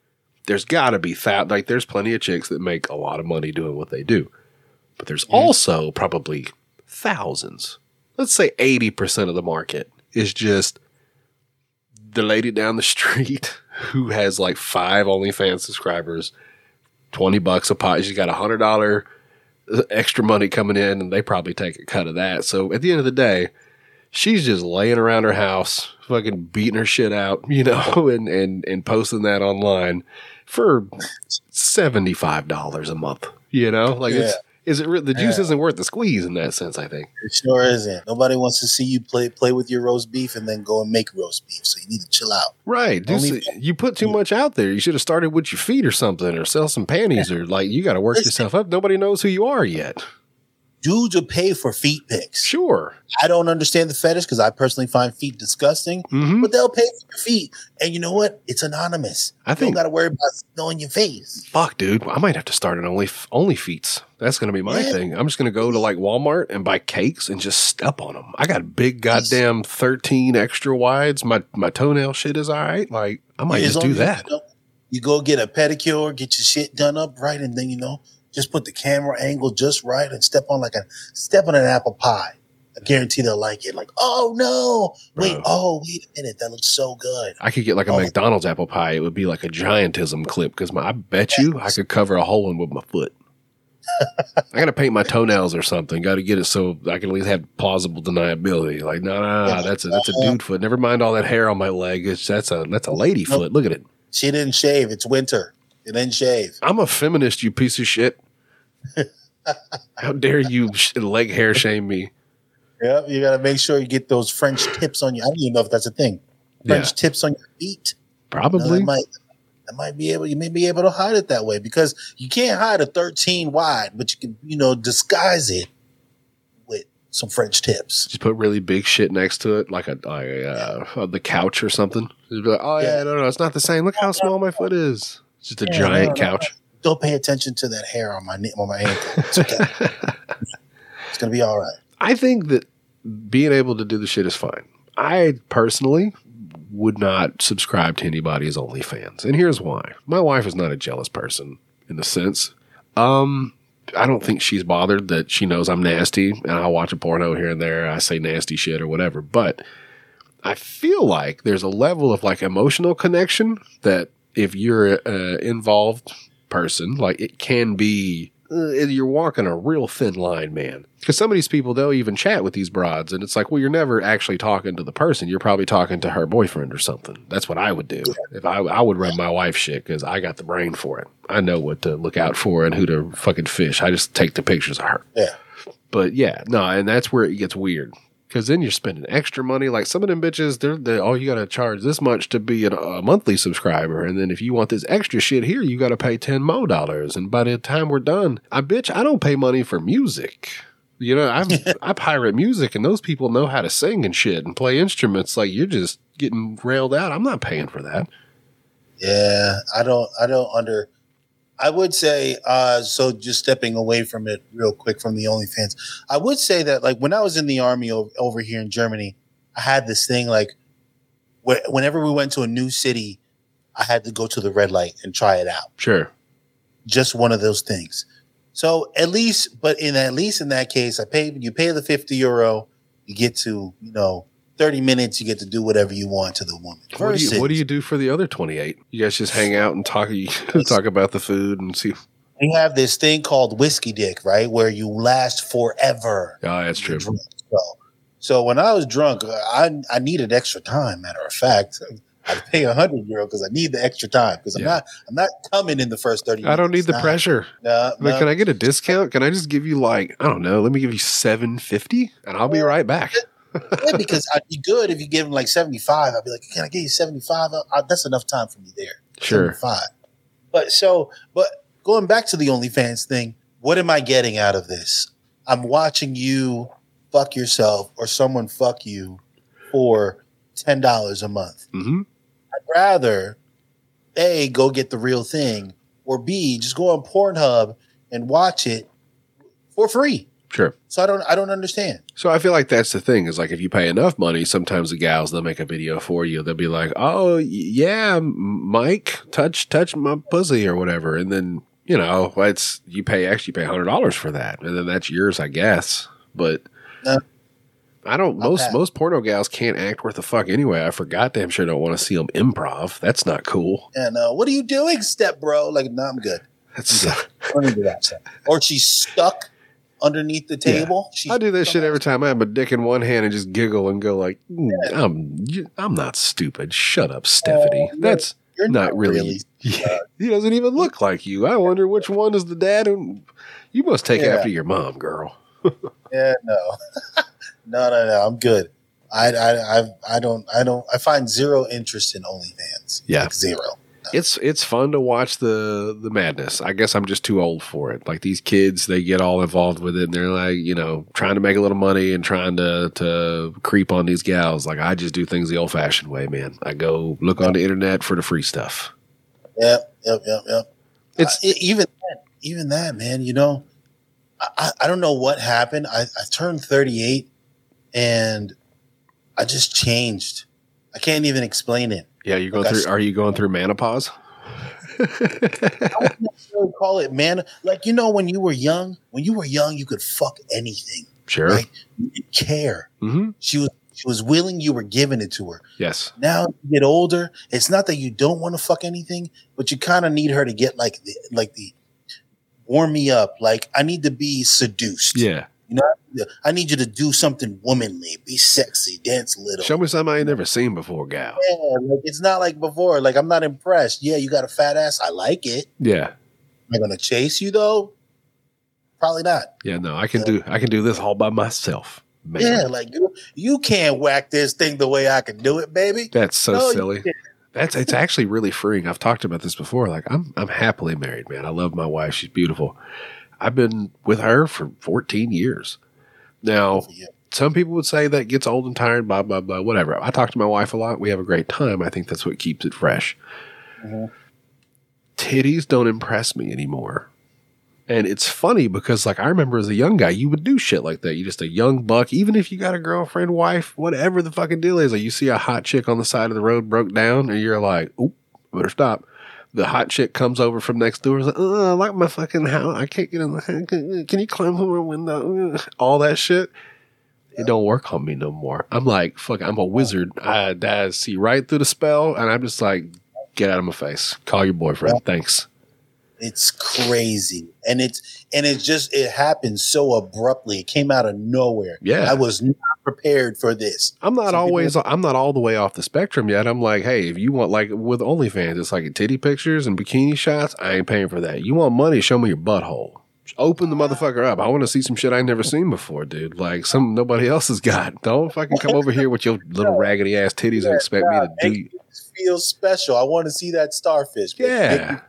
there's got to be that. Like, there's plenty of chicks that make a lot of money doing what they do. But there's also probably thousands. Let's say eighty percent of the market is just the lady down the street who has like five OnlyFans subscribers, twenty bucks a pop. She's got a hundred dollar extra money coming in, and they probably take a cut of that. So at the end of the day, she's just laying around her house, fucking beating her shit out, you know, and, and, and posting that online for seventy-five dollars a month, you know, like
Yeah.
it's, is it re- the juice
Yeah.
isn't worth the squeeze in that sense, I think.
It sure isn't. Nobody wants to see you play play with your roast beef and then go and make roast beef. So you need to chill out.
Right. Just,
Only-
you put too much out there. You should have started with your feet or something, or sell some panties, or like you got to work
Listen.
yourself up. Nobody knows who you are yet.
Dudes will pay for feet pics.
Sure.
I don't understand the fetish because I personally find feet disgusting,
Mhm.
but they'll pay for your feet. And you know what? It's anonymous.
I
you
think-
don't got to worry about knowing your face.
Fuck, dude. I might have to start an only only feets. That's gonna be my
Yeah.
thing. I'm just gonna go to like Walmart and buy cakes and just step on them. I got big goddamn thirteen extra wides. My my toenail shit is all right. Like I might
As
just
long
do
as you
that.
know, you go get a pedicure, get your shit done up right, and then you know, just put the camera angle just right and step on like a step on an apple pie. I guarantee they'll like it. Like, oh no, wait,
Bro.
oh wait a minute, that looks so good.
I could get like a
Oh.
McDonald's apple pie. It would be like a giantism clip because I bet you I could cover a hole in with my foot. I got to paint my toenails or something. Got to get it so I can at least have plausible deniability. Like, no, no, no, that's a that's a dude foot. Never mind all that hair on my leg. It's that's a that's a lady
Nope.
foot. Look at it.
She didn't shave. It's winter. It didn't shave.
I'm a feminist, you piece of shit. How dare you sh- leg hair shame me?
Yeah, you got to make sure you get those French tips on you. I don't even know if that's a thing. French
Yeah.
tips on your feet. Now,
Probably.
that might that might be able. You may be able to hide it that way because you can't hide a thirteen wide, but you can, you know, disguise it with some French tips.
Just put really big shit next to it, like a, like a uh, the couch or something. Just be like, oh yeah,
Yeah.
no, no, it's not the same. Look how small my foot is. It's just a
Yeah,
giant
no, no,
couch.
Don't pay attention to that hair on my knee, on my ankle. It's okay. It's gonna be all right.
I think that being able to do the shit is fine. I personally would not subscribe to anybody's OnlyFans. And here's why. My wife is not a jealous person in the sense. Um, I don't think she's bothered that she knows I'm nasty and I'll watch a porno here and there. I say nasty shit or whatever. But I feel like there's a level of like emotional connection that if you're an involved person, like it can be, uh, you're walking a real thin line, man. Because some of these people, they'll even chat with these broads, and it's like, well, you're never actually talking to the person. You're probably talking to her boyfriend or something. That's what I would do. If I, I would run my wife shit because I got the brain for it. I know what to look out for and who to fucking fish. I just take the pictures of her.
Yeah.
But yeah, no, and that's where it gets weird. Because then you're spending extra money. Like some of them bitches, they're, they're oh, you got to charge this much to be a, a monthly subscriber. And then if you want this extra shit here, you got to pay ten more dollars. And by the time we're done, I bitch, I don't pay money for music. You know, I I pirate music and those people know how to sing and shit and play instruments. Like you're just getting railed out. I'm not paying for that.
Yeah, I don't. I don't under. I would say, uh, so just stepping away from it real quick from the OnlyFans, I would say that like when I was in the army o- over here in Germany, I had this thing like wh- whenever we went to a new city, I had to go to the red light and try it out.
Sure.
Just one of those things. So at least, but in at least in that case, I pay, you pay the fifty euro, you get to, you know, thirty minutes, you get to do whatever you want to the woman.
What do, you, what do you do for the other twenty-eight? You guys just hang out and talk you talk about the food and see.
We have this thing called whiskey dick, right? Where you last forever.
Oh, that's true.
So, so when I was drunk, I I needed extra time. Matter of fact, I'd pay a hundred euro because I need the extra time because I'm
Yeah.
not I'm not coming in the first thirty.
I don't need
minutes.
the
Nah.
pressure.
No,
Like,
no.
can I get a discount? Can I just give you like, I don't know, let me give you seven fifty and I'll be right back.
Yeah, because I'd be good if you give him like seventy-five. I'd be like, can I give you seventy-five? Uh, that's enough time for me there.
Sure.
seventy-five. But so, but going back to the OnlyFans thing, what am I getting out of this? I'm watching you fuck yourself or someone fuck you for ten dollars a month.
Mm-hmm.
I'd rather A, go get the real thing, or B, just go on Pornhub and watch it for free.
Sure.
So I don't I don't understand.
So I feel like that's the thing is like if you pay enough money, sometimes the gals, they'll make a video for you. They'll be like, oh, y- yeah, Mike, touch touch my pussy or whatever. And then, you know, it's you pay actually pay one hundred dollars for that. And then that's yours, I guess. But
No.
I don't,
Not
most
bad.
most porno gals can't act worth a fuck anyway. I forgot damn sure don't want to see them improv. That's not cool.
And uh, what are you doing, step bro? Like, no, I'm good.
That's
I don't need to do that stuff. Or she's stuck underneath the table. She's
I do that shit every time. I have my dick in one hand and just giggle and go like, mm, I'm you- I'm not stupid. Shut up, Stephanie.
you're-
That's
You're
not really. Yeah, he doesn't even look like you. I wonder which one is the dad. And you must take
Yeah.
after your mom, girl.
Yeah, no, no, no, no. I'm good. I, I, I, I don't, I don't. I find zero interest in OnlyFans.
Yeah.
Like zero.
It's it's fun to watch the the madness. I guess I'm just too old for it. Like these kids, they get all involved with it, and they're like, you know, trying to make a little money and trying to to creep on these gals. Like I just do things the old fashioned way, man. I go look on the internet for the free stuff.
Yep, yep, yep, yep.
It's
Uh, e- even that, even that, man. You know, I, I I don't know what happened. I, I turned thirty-eight, and I just changed. I can't even explain it.
yeah. You going
Like I
through?
s-
Are you going through menopause?
I wouldn't necessarily call it man. Like, you know, when you were young, when you were young, you could fuck anything.
Sure.
Right? You didn't care.
Mm-hmm.
She was she was willing. You were giving it to her.
Yes.
Now you get older. It's not that you don't want to fuck anything, but you kind of need her to get like the like the warm me up. Like I need to be seduced.
Yeah.
You know, I need you to do something womanly, be sexy, dance a little.
Show me something I ain't never seen before, gal.
Yeah, like it's not like before. Like I'm not impressed. Yeah, you got a fat ass. I like it.
Yeah.
Am I gonna chase you though? Probably not.
Yeah. No, I can do. I can do this all by myself. Man.
Yeah, like you, you can't whack this thing the way I can do it, baby.
That's so
No, you
silly.
can't.
That's it's actually really freeing. I've talked about this before. Like I'm I'm happily married, man. I love my wife. She's beautiful. I've been with her for fourteen years. Now,
Yeah.
some people would say that gets old and tired, blah, blah, blah, whatever. I talk to my wife a lot. We have a great time. I think that's what keeps it fresh.
Mhm.
Titties don't impress me anymore. And it's funny because, like, I remember as a young guy, you would do shit like that. You just a young buck, even if you got a girlfriend, wife, whatever the fucking deal is. Like, you see a hot chick on the side of the road broke down, and you're like, oop, better stop. The hot chick comes over from next door. Is like, oh, I like my fucking house. I can't get in the house. Can you climb over a window? All that shit. It don't work on me no more. I'm like, fuck, I'm a wizard. I, I see right through the spell, and I'm just like, get out of my face. Call your boyfriend. Thanks.
It's crazy, and it's and it just it happened so abruptly. It came out of nowhere.
Yeah.
I was not prepared for this.
I'm not
Some
always,
people-
I'm not all the way off the spectrum yet. I'm like, hey, if you want, like with OnlyFans, it's like titty pictures and bikini shots. I ain't paying for that. You want money? Show me your butthole. Open the motherfucker up. I want to see some shit I ain't never seen before, dude. Like some nobody else has got. Don't fucking come over here with your little raggedy ass titties and expect me to do.
Make it feel special. I want to see that starfish. baby.
Yeah,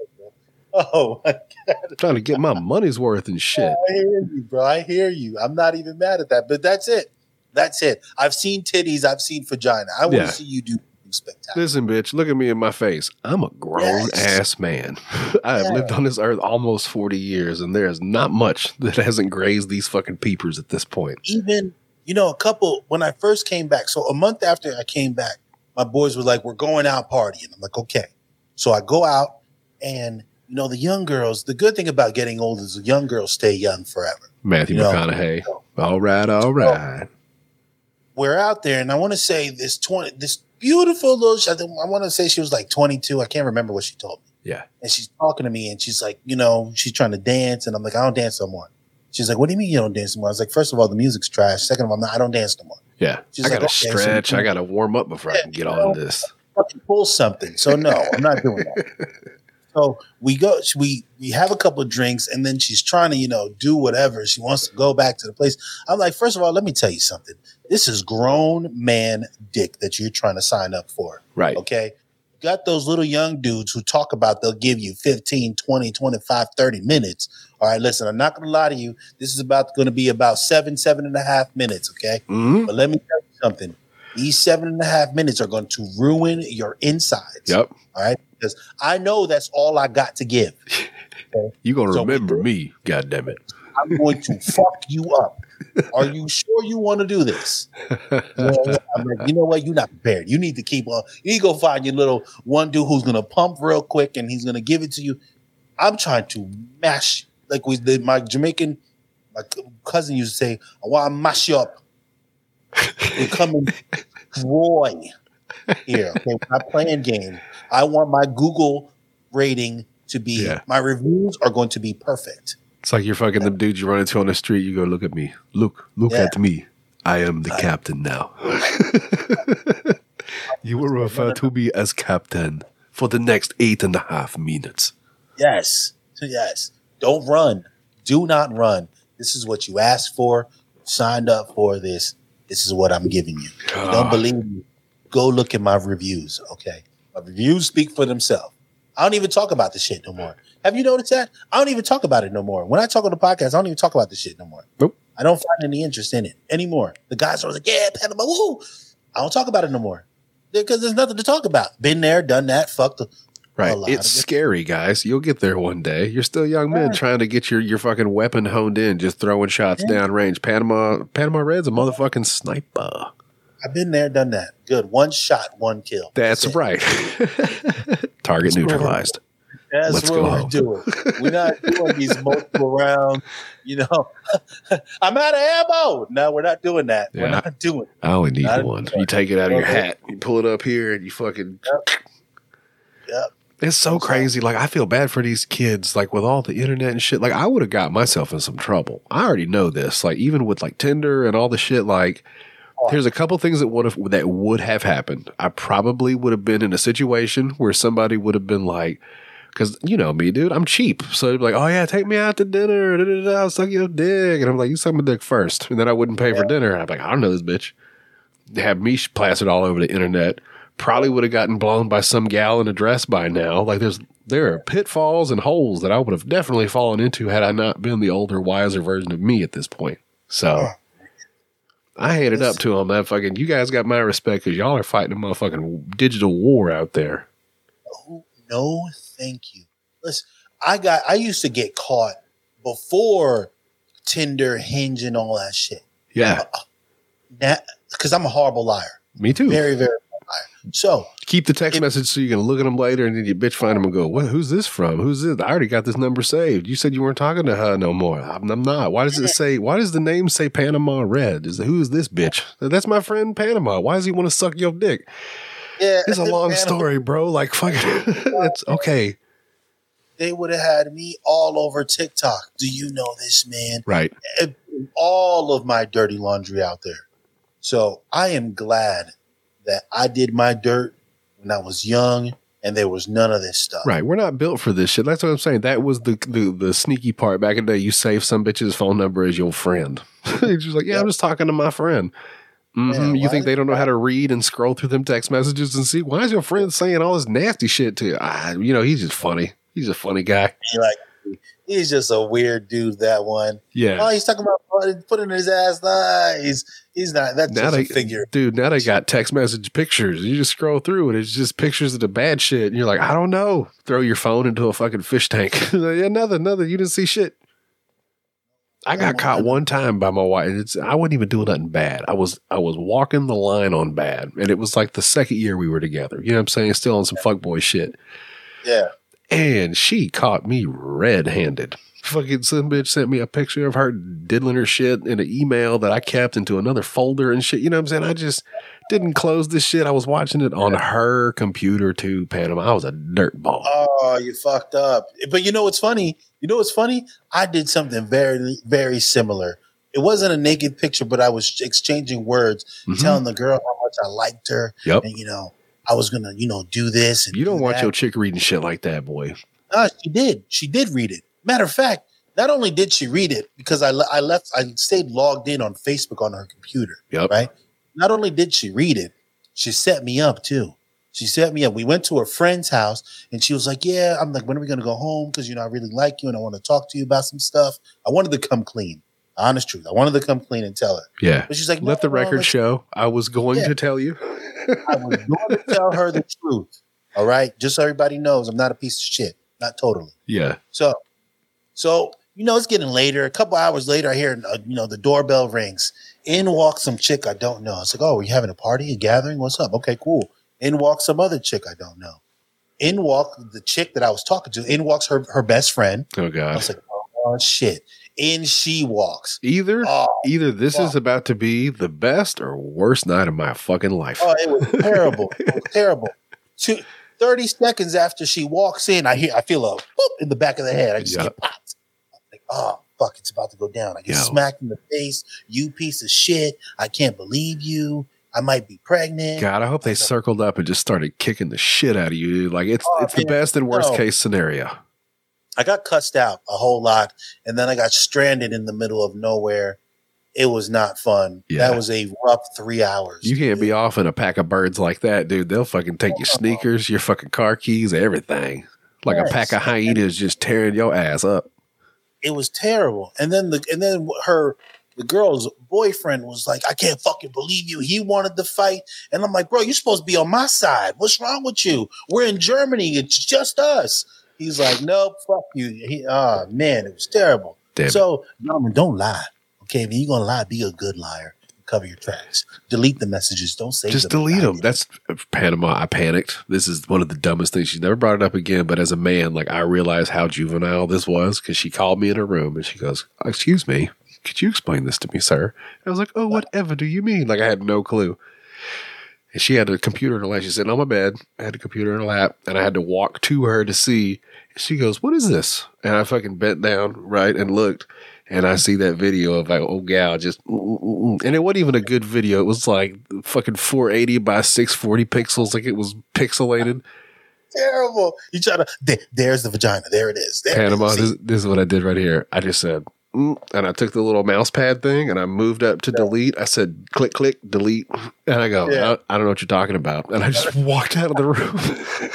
Oh, my
I'm trying to get my money's worth and shit.
I hear you, bro. I hear you. I'm not even mad at that, but that's it. That's it. I've seen titties. I've seen vagina. I want to
Yeah.
see you do something spectacular.
Listen, bitch, look at me in my face. I'm a grown
Yes.
ass man. I have
Yeah.
lived on this earth almost forty years, and there is not much that hasn't grazed these fucking peepers at this point.
Even, you know, a couple, when I first came back, so a month after I came back, my boys were like, we're going out partying. I'm like, okay. So I go out, and, you know, the young girls, the good thing about getting old is the young girls stay young forever.
Matthew
You know,
McConaughey. All right, all right.
We're out there, and I want to say this twenty, this beautiful little, I, think- I want to say she was like twenty-two. I can't remember what she told me.
Yeah.
And she's talking to me, and she's like, you know, she's trying to dance, and I'm like, I don't dance no more. She's like, what do you mean you don't dance no more? I was like, first of all, the music's trash. Second of all, I'm not, I don't dance no more.
Yeah.
She's
I
like,
got to
okay, so
stretch.
you-
I got to warm up before I can get on this.
Fucking pull something. So no, I'm not doing that. So we go, we we have a couple of drinks, and then she's trying to, you know, do whatever. She wants to go back to the place. I'm like, first of all, let me tell you something. This is grown man dick that you're trying to sign up for.
Right.
Okay. You got those little young dudes who talk about they'll give you fifteen, twenty, twenty-five, thirty minutes. All right, listen, I'm not going to lie to you. This is about going to be about seven, seven and a half minutes. Okay.
hmm
But let me tell you something. These seven and a half minutes are going to ruin your insides.
Yep.
All right. Because I know that's all I got to give.
You going to
So we
remember
do-
me, God damn it.
I'm going to fuck you up. Are you sure you want to do this? You know, I'm like, you know what? You're not prepared. You need to keep on. You need to go find your little one dude who's going to pump real quick and he's going to give it to you. I'm trying to mash, like we did. My Jamaican, my cousin used to say, I want to mash you up. You're coming Roy here. Okay, we're not playing game. I want my Google rating to be,
Yeah.
my reviews are going to be perfect.
It's like you're fucking them dudes you run into on the street. You go, look at me. Look, look
Yeah.
at me. I am the captain now. You will refer to me as captain for the next eight and a half minutes.
Yes. Yes. Don't run. Do not run. This is what you asked for. Signed up for this. This is what I'm giving you. If you don't believe me, go look at my reviews, okay? My reviews speak for themselves. I don't even talk about this shit no more. Have you noticed that? I don't even talk about it no more. When I talk on the podcast, I don't even talk about this shit no more.
Nope.
I don't find any interest in it anymore. The guys are like, yeah, Panama, woo. I don't talk about it no more. Because there's nothing to talk about. Been there, done that, fucked the
Right.
a lot
It's
of it.
scary, guys. You'll get there one day. You're still young men
Right.
trying to get your, your fucking weapon honed in, just throwing shots
Yeah.
down range. Panama Panama Red's a motherfucking sniper.
I've been there, done that. Good. One shot, one kill.
That's
it.
right. Target neutralized.
That's
Let's
what
go
we're
home.
doing. We're not doing these multiple rounds. You know, I'm out of ammo. No, we're not doing that.
Yeah.
We're not doing it.
I only need
Not
one.
anymore.
You take it out of your
Okay.
hat, you pull it up here, and you fucking.
Yep.
It's so crazy. Like, I feel bad for these kids, like, with all the internet and shit. Like, I would have got myself in some trouble. I already know this. Like, even with, like, Tinder and all the shit, like, there's a couple things that would have that would have happened. I probably would have been in a situation where somebody would have been like, because you know me, dude, I'm cheap. So they'd be like, oh, yeah, take me out to dinner. Da, da, da, I'll suck your dick. And I'm like, you suck my dick first. And then I wouldn't pay for dinner. I'm like, I don't know this bitch. They have me plastered all over the internet. Probably would have gotten blown by some gal in a dress by now. Like there's there are pitfalls and holes that I would have definitely fallen into had I not been the older, wiser version of me at this point. So I hated up to them. That fucking you guys got my respect because y'all are fighting a motherfucking digital war out there.
Oh, no, thank you. Listen, I got. I used to get caught before Tinder, Hinge, and all that shit.
Yeah,
Because I'm a horrible liar.
me too.
Very, very liar. So
Keep the text
If-
message so you can look at them later, and then you bitch find them and go, "What? Who's this from? Who's this? I already got this number saved. You said you weren't talking to her no more. I'm, I'm not. Why does it say? Why does the name say Panama Red? Is who is this bitch? That's my friend Panama. Why does he want to suck your dick?
yeah,
It's a long
man,
story, bro. Like fucking, it's okay,
They would have had me all over TikTok. Do you know this man?
right?
And all of my dirty laundry out there. So I am glad that I did my dirt when I was young and there was none of this stuff.
Right. We're not built for this shit. That's what I'm saying. That was the the, the sneaky part. Back in the day, you save some bitch's phone number as your friend. You're just like, yeah, I'm just talking to my friend. hmm
Man,
you
why
think they
is
don't know
that?
how to read and scroll through them text messages and see why is your friend saying all this nasty shit to you? Ah, you know, he's just funny. He's a funny guy.
You're like, he's just a weird dude, that one.
Yeah.
Oh, he's talking about putting- putting his ass. Nah, he's, he's not. That's
Now
just
they,
a figure.
dude, now they got text message pictures. You just scroll through it. It's just pictures of the bad shit. And you're like, I don't know. Throw your phone into a fucking fish tank. yeah, nothing, nothing. You didn't see shit. I got caught one time by my wife. It's I wasn't even doing nothing bad. I was I was walking the line on bad. And it was like the second year we were together. You know what I'm saying? Still on some fuckboy shit.
Yeah.
And she caught me red-handed. Fucking some bitch sent me a picture of her diddling her shit in an email that I kept into another folder and shit. You know what I'm saying? I just didn't close this shit. I was watching it on her computer too, Panama. I was a dirtball.
Oh, you fucked up. But you know what's funny? You know what's funny? I did something very, very similar. It wasn't a naked picture, but I was exchanging words,
Mhm.
telling the girl how much I liked her.
Yep.
And, you know, I was going to, you know, do this. And
You don't
do
want
that.
your chick reading shit like that, boy.
No, she did. She did read it. Matter of fact, not only did she read it, because I, le- I left, I stayed logged in on Facebook on her computer,
Yep.
right? Not only did she read it, she set me up too. She set me up. We went to her friend's house and she was like, yeah, I'm like, when are we going to go home? Because, you know, I really like you and I want to talk to you about some stuff. I wanted to come clean. Honest truth. I wanted to come clean and tell her.
Yeah.
But she's like,
Let the
no, no,
record
let's-
show. I was going
Yeah.
to tell you.
I was going to tell her the truth. All right. Just so everybody knows, I'm not a piece of shit. Not totally.
Yeah.
So, so You know, it's getting later. A couple hours later, I hear, uh, you know, the doorbell rings. In walks some chick I don't know. It's like, oh, are you having a party, a gathering? What's up? Okay, cool. In walks some other chick I don't know. In walk the chick that I was talking to. In walks her her best friend.
Oh,
I
God.
was like, oh, shit. In she walks.
Either,
Oh,
either this
fuck.
is about to be the best or worst night of my fucking life.
Oh, it was terrible. It was terrible. Two, thirty seconds after she walks in, I hear, I feel a whoop in the back of the head. I just
Yeah.
get popped. I'm like, oh, fuck, it's about to go down. I get
Yo.
smacked in the face. You piece of shit. I can't believe you. I might be pregnant.
God, I hope they circled up and just started kicking the shit out of you. Dude. Like it's
Oh,
it's the
man,
best and worst
no.
case scenario.
I got cussed out a whole lot, and then I got stranded in the middle of nowhere. It was not fun.
Yeah.
That was a rough three hours.
You can't be off in a pack of birds like that, dude. They'll fucking take your sneakers, your fucking car keys, everything. Like a
Yes.
pack of hyenas just tearing your ass up.
It was terrible. And then the and then her the girl's boyfriend was like, I can't fucking believe you. He wanted to fight. And I'm like, bro, you're supposed to be on my side. What's wrong with you? We're in Germany. It's just us. He's like, nope, fuck you. He, oh, man, it was terrible.
Damn it.
So, gentlemen, don't lie. Okay, if you're going to lie, be a good liar. Cover your tracks. Delete the messages. Don't save
Just
them.
delete them. That's Panama. I panicked. This is one of the dumbest things. She's never brought it up again. But as a man, like I realized how juvenile this was because she called me in her room and she goes, excuse me, could you explain this to me, sir? And I was like, oh, whatever do you mean? Like I had no clue. And she had a computer in her lap. She's sitting on my bed. I had a computer in her lap and I had to walk to her to see. And she goes, what is this? And I fucking bent down, right, and looked. And I see that video of like, oh, gal, just, mm, mm, mm. And it wasn't even a good video. It was like fucking four eighty by six forty pixels. Like it was pixelated.
Terrible. You try to, there, there's the vagina. There it is. There
Panama,
it is.
this, this is what I did right here. I just said, mm, and I took the little mouse pad thing and I moved up to delete. I said, click, click, delete. And I go,
Yeah.
I, I don't know what you're talking about. And I just walked out of the room.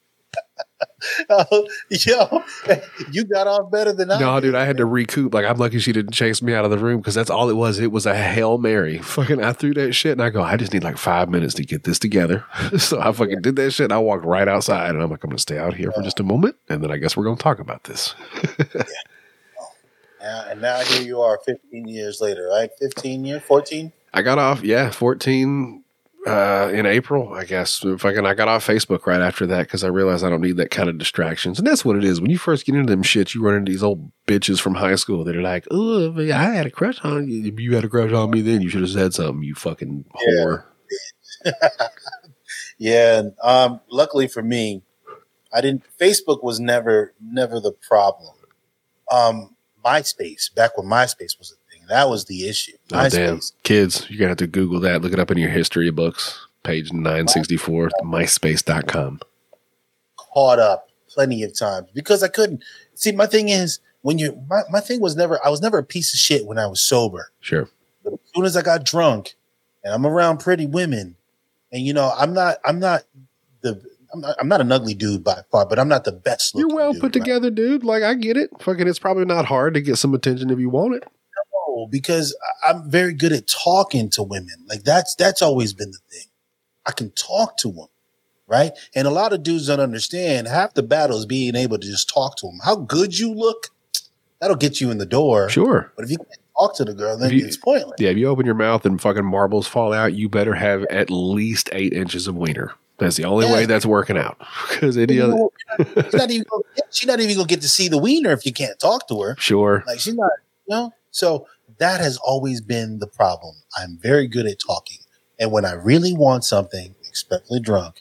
Oh, yo, you got off better than I
No,
did.
dude, I had to recoup. Like, I'm lucky she didn't chase me out of the room because that's all it was. It was a Hail Mary. Fucking, I threw that shit and I go, I just need like five minutes to get this together. So I fucking did that shit. And I walked right outside and I'm like, I'm going to stay out here for just a moment. And then I guess we're going to talk about this.
Now, and now here you are fifteen years later, right? fifteen years, fourteen?
I got off, yeah, fourteen uh, in April, I guess. Fucking, I got off Facebook right after that because I realized I don't need that kind of distractions. And that's what it is. When you first get into them shit, you run into these old bitches from high school that are like, oh, I had a crush on you. If you had a crush on me then, you should have said something, you fucking whore.
Yeah. And, um, luckily for me, I didn't, Facebook was never, never the problem. Um, MySpace, back when MySpace was a thing, that was the issue.
Oh, damn.
MySpace.
Kids, you're going to have to Google that. Look it up in your history books. Page nine sixty-four, myspace dot com.
Caught up plenty of times because I couldn't. See, my thing is, when you, my, my thing was never, I was never a piece of shit when I was sober.
Sure.
But as soon as I got drunk and I'm around pretty women, and you know, I'm not, I'm not the, I'm not, I'm not an ugly dude by far, but I'm not the best
You're
looking
well
dude,
put
right?
together, dude. Like, I get it. Fucking, it's probably not hard to get some attention if you want it.
No, because I- I'm very good at talking to women. Like that's, that's always been the thing. I can talk to them. Right. And a lot of dudes don't understand half the battle is being able to just talk to them. How good you look, that'll get you in the door.
Sure.
But if you can't talk to the girl, then
If you-
it's pointless.
Yeah, if you open your mouth and fucking marbles fall out, you better have at least eight inches of wiener. That's the only
Yeah.
way that's working out. Because any other,
she's not even gonna, she's not even gonna get to see the wiener if you can't talk to her.
sure.
Like she's not, you know. So that has always been the problem. I'm very good at talking, and when I really want something, especially drunk,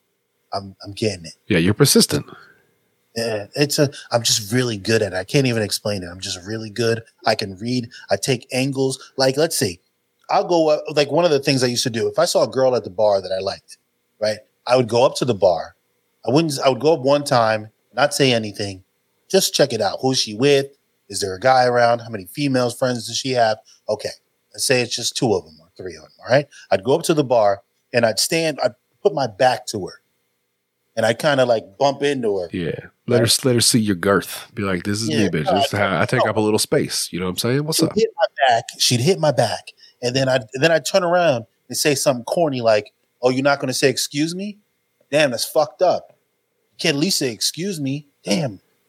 I'm I'm getting it.
Yeah, you're persistent.
Yeah, it's a. I'm just really good at it. I can't even explain it. I'm just really good. I can read. I take angles. Like, let's see. I'll go up. Like one of the things I used to do. If I saw a girl at the bar that I liked, right, I would go up to the bar. I wouldn't. I would go up one time, not say anything, just check it out. Who's she with? Is there a guy around? How many females friends does she have? Okay, let's say it's just two of them or three of them. All right. I'd go up to the bar and I'd stand. I'd put my back to her, and I kind of like bump into her.
Yeah. Let her let her see your girth. Be like, this is me,
Yeah.
bitch. This is how I take up a little space. You know what I'm saying? What's
She'd
up?
hit my back. She'd hit my back, and then I then I turn around and say something corny like, "Oh, you're not going to say excuse me? Damn, that's fucked up. You can't at least say excuse me. Damn,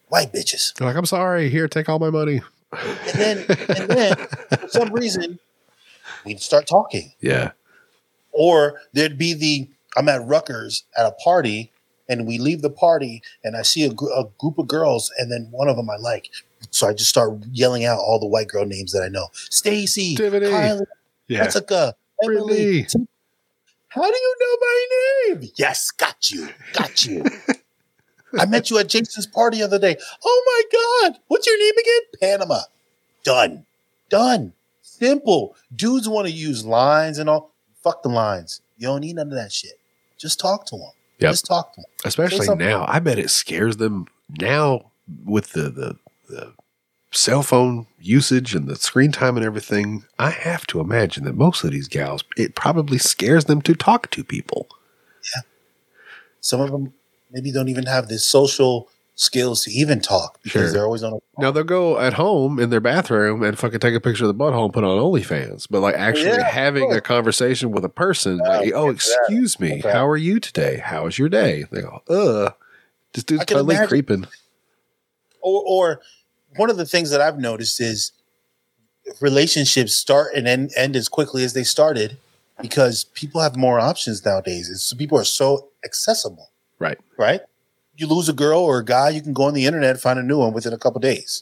white bitches.
They're like, I'm sorry. Here, take all my money.
And then, and then for some reason, we'd start talking.
Yeah.
Or there'd be the, I'm at Rutgers at a party, and we leave the party, and I see a, gr- a group of girls, and then one of them I like. So I just start yelling out all the white girl names that I know. Stacy,
Tiffany,
Kylie,
yeah.
Jessica, Emily.
Brittany.
How do you know my name? Yes, got you, got you. I met you at Jason's party the other day. Oh my God, what's your name again? Panama. Done, done. Simple. Dudes want to use lines and all. Fuck the lines. You don't need none of that shit. Just talk to them.
Yep.
Just talk to them.
Especially now. I bet it scares them now with the, the, the cell phone usage and the screen time and everything. I have to imagine that most of these gals, it probably scares them to talk to people.
Yeah. Some of them maybe don't even have the social skills to even talk because
Sure.
they're always on a phone.
Now they'll go at home in their bathroom and fucking take a picture of the butthole and put it on OnlyFans. But like actually
Yeah,
having
of course.
a conversation with a person,
Yeah,
like, oh,
yeah,
excuse me,
okay.
how are you today? How was your day? They go, uh, this dude's
I can
totally
imagine.
creeping.
Or, or one of the things that I've noticed is relationships start and end, end as quickly as they started because people have more options nowadays. It's, people are so accessible,
Right.
right? You lose a girl or a guy, you can go on the internet and find a new one within a couple days.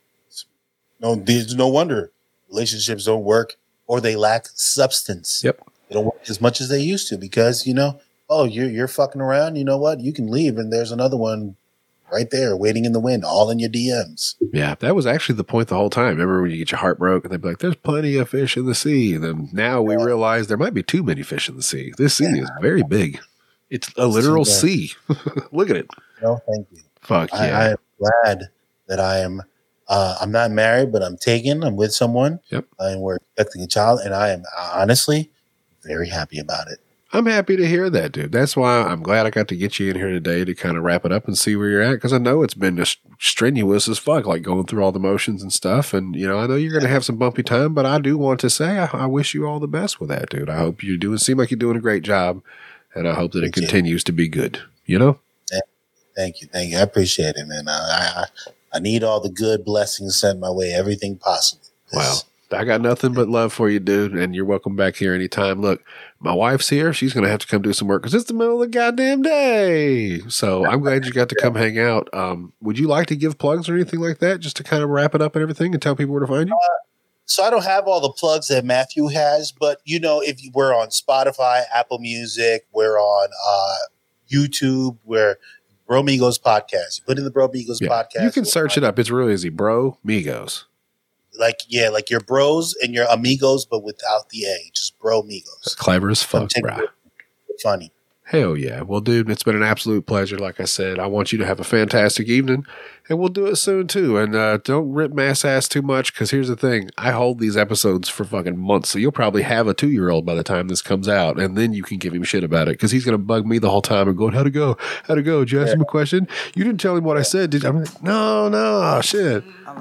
No, there's no wonder relationships don't work or they lack substance.
Yep.
They don't work as much as they used to because, you know, oh, you're you're fucking around. You know what? You can leave and there's another one right there waiting in the wind, all in your D Ms.
Yeah, that was actually the point the whole time. Remember when you get your heart broke and they'd be like, there's plenty of fish in the sea. And then now we realize there might be too many fish in the sea. This sea
Yeah.
is very big. It's a literal
big.
sea. Look at it.
No, thank you.
Fuck
I,
yeah.
I am glad that I am. Uh, I'm not married, but I'm taken. I'm with someone,
Yep.
and we're expecting a child, and I am uh, honestly very happy about it.
I'm happy to hear that, dude. That's why I'm glad I got to get you in here today to kind of wrap it up and see where you're at. Because I know it's been just strenuous as fuck, like going through all the motions and stuff. And, you know, I know you're going to have some bumpy time, but I do want to say I, I wish you all the best with that, dude. I hope you're doing, seem like you're doing a great job. And I hope that it
Thank you.
continues to be good, you know?
Thank you, thank you. I appreciate it, man. I I, I need all the good blessings sent my way, everything possible.
Wow. I got nothing but love for you, dude, and you're welcome back here anytime. Look, my wife's here. She's going to have to come do some work because it's the middle of the goddamn day. So I'm glad you got to come hang out. Um, would you like to give plugs or anything like that just to kind of wrap it up and everything and tell people where to find you?
So I don't have all the plugs that Matthew has, but you know, if you, we're on Spotify, Apple Music, we're on uh, YouTube, we're Bro Migos podcast. You put in the Bro Migos
Yeah.
podcast.
You can
we'll
search
find
it up. It's really easy. Bro Migos.
Like, yeah, like your bros and your amigos, but without the A, just Bro Migos.
Clever as fuck,
Take
bro.
it funny.
Hell yeah. Well, dude, it's been an absolute pleasure. Like I said, I want you to have a fantastic evening, and we'll do it soon too. And uh, don't rip mass ass too much, because here's the thing. I hold these episodes for fucking months, so you'll probably have a two-year-old by the time this comes out, and then you can give him shit about it, because he's going to bug me the whole time and going, how'd it go? How'd it go? Did you ask him a question? You didn't tell him what I said, did you? I'm like, no, no, shit.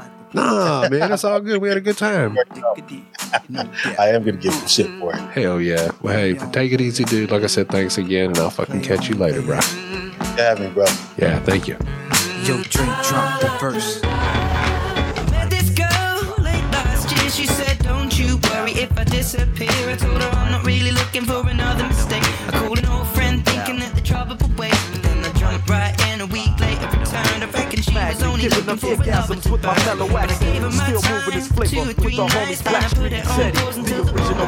Nah, man, it's all good. We had a good time.
I am going to give you shit for it.
Hell yeah. Well, hey, take it easy, dude. Like I said, thanks again, and I'll fucking catch you later, bro.
Yeah, me, bro.
Yeah, thank you.
Yo, Drake, drop the verse.
Met this girl late last year. She said, don't you worry if I disappear. I told her I'm not really looking for another mistake. I called an old friend thinking that the trouble would wait. But then I jumped right in a week later, returned. I reckon she was only looking for another to burn. But I gave her my time, two or three nights, and I put it on pause until the original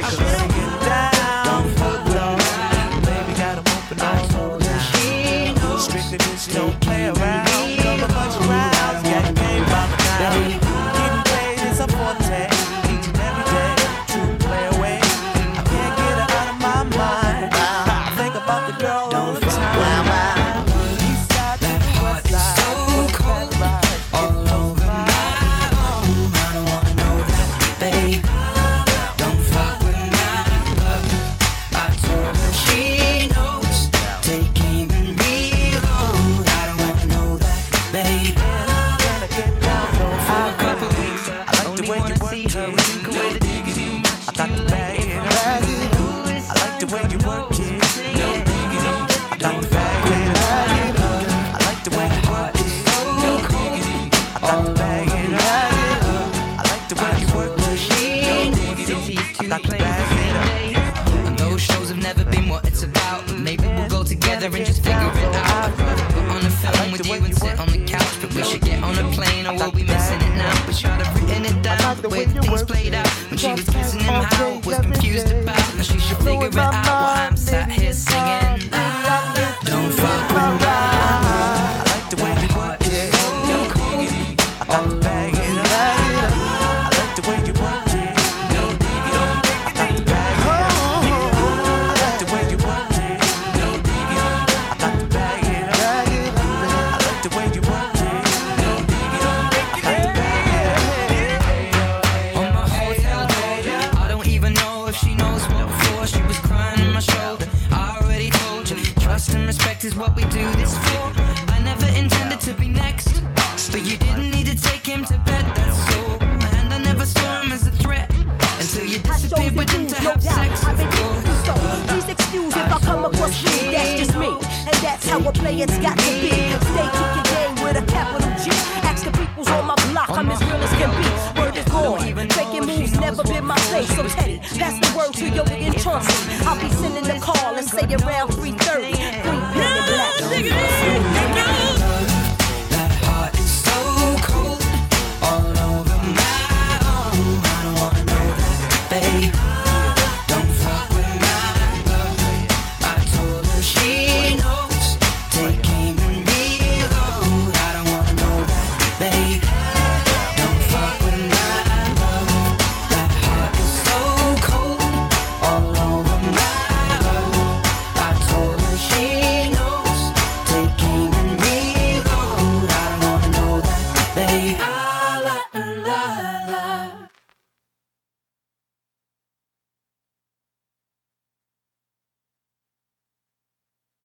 down for long. Baby got 'em open all she knows. Strictly bitch, don't play around. Come a bunch of rounds, got the game by the night. Getting paid is a forte. Each and every day, to play away. I can't get her out of my mind. I think about the girl all the time. East side to the west side. So cold, all over my home. I don't wanna know that, babe. Don't fuck with my love. I told her she knows. Taking me home. I don't wanna know
the way that things played out. When she was kissing him, how I was confused about. Now she should figure it out while I'm sat here singing. Don't fuck with me.
I like the way you work it. I got to bag it up. I like the way you work it. I got to bag it up. I like the way you work it. I got to bag it up. I like the way you work it. I got to bag it up.
On my hotel door, I don't even know if she knows what before. She was crying on my shoulder. I already told you, trust and respect is what we do this for. I never intended to be next, but you didn't need to take him to bed, that's so. And I never saw him as a threat until you disappeared with him to have sex, of course.
So please excuse if I come across rude, that's just me. And that's how a player's got to be. Stay kicking game with a capital G. Ask the peoples on my block, I'm as real as can be. Word is born, taking moves never been my place. So Teddy, pass the word to your in Chauncey. I'll be sending the call and say around three thirty.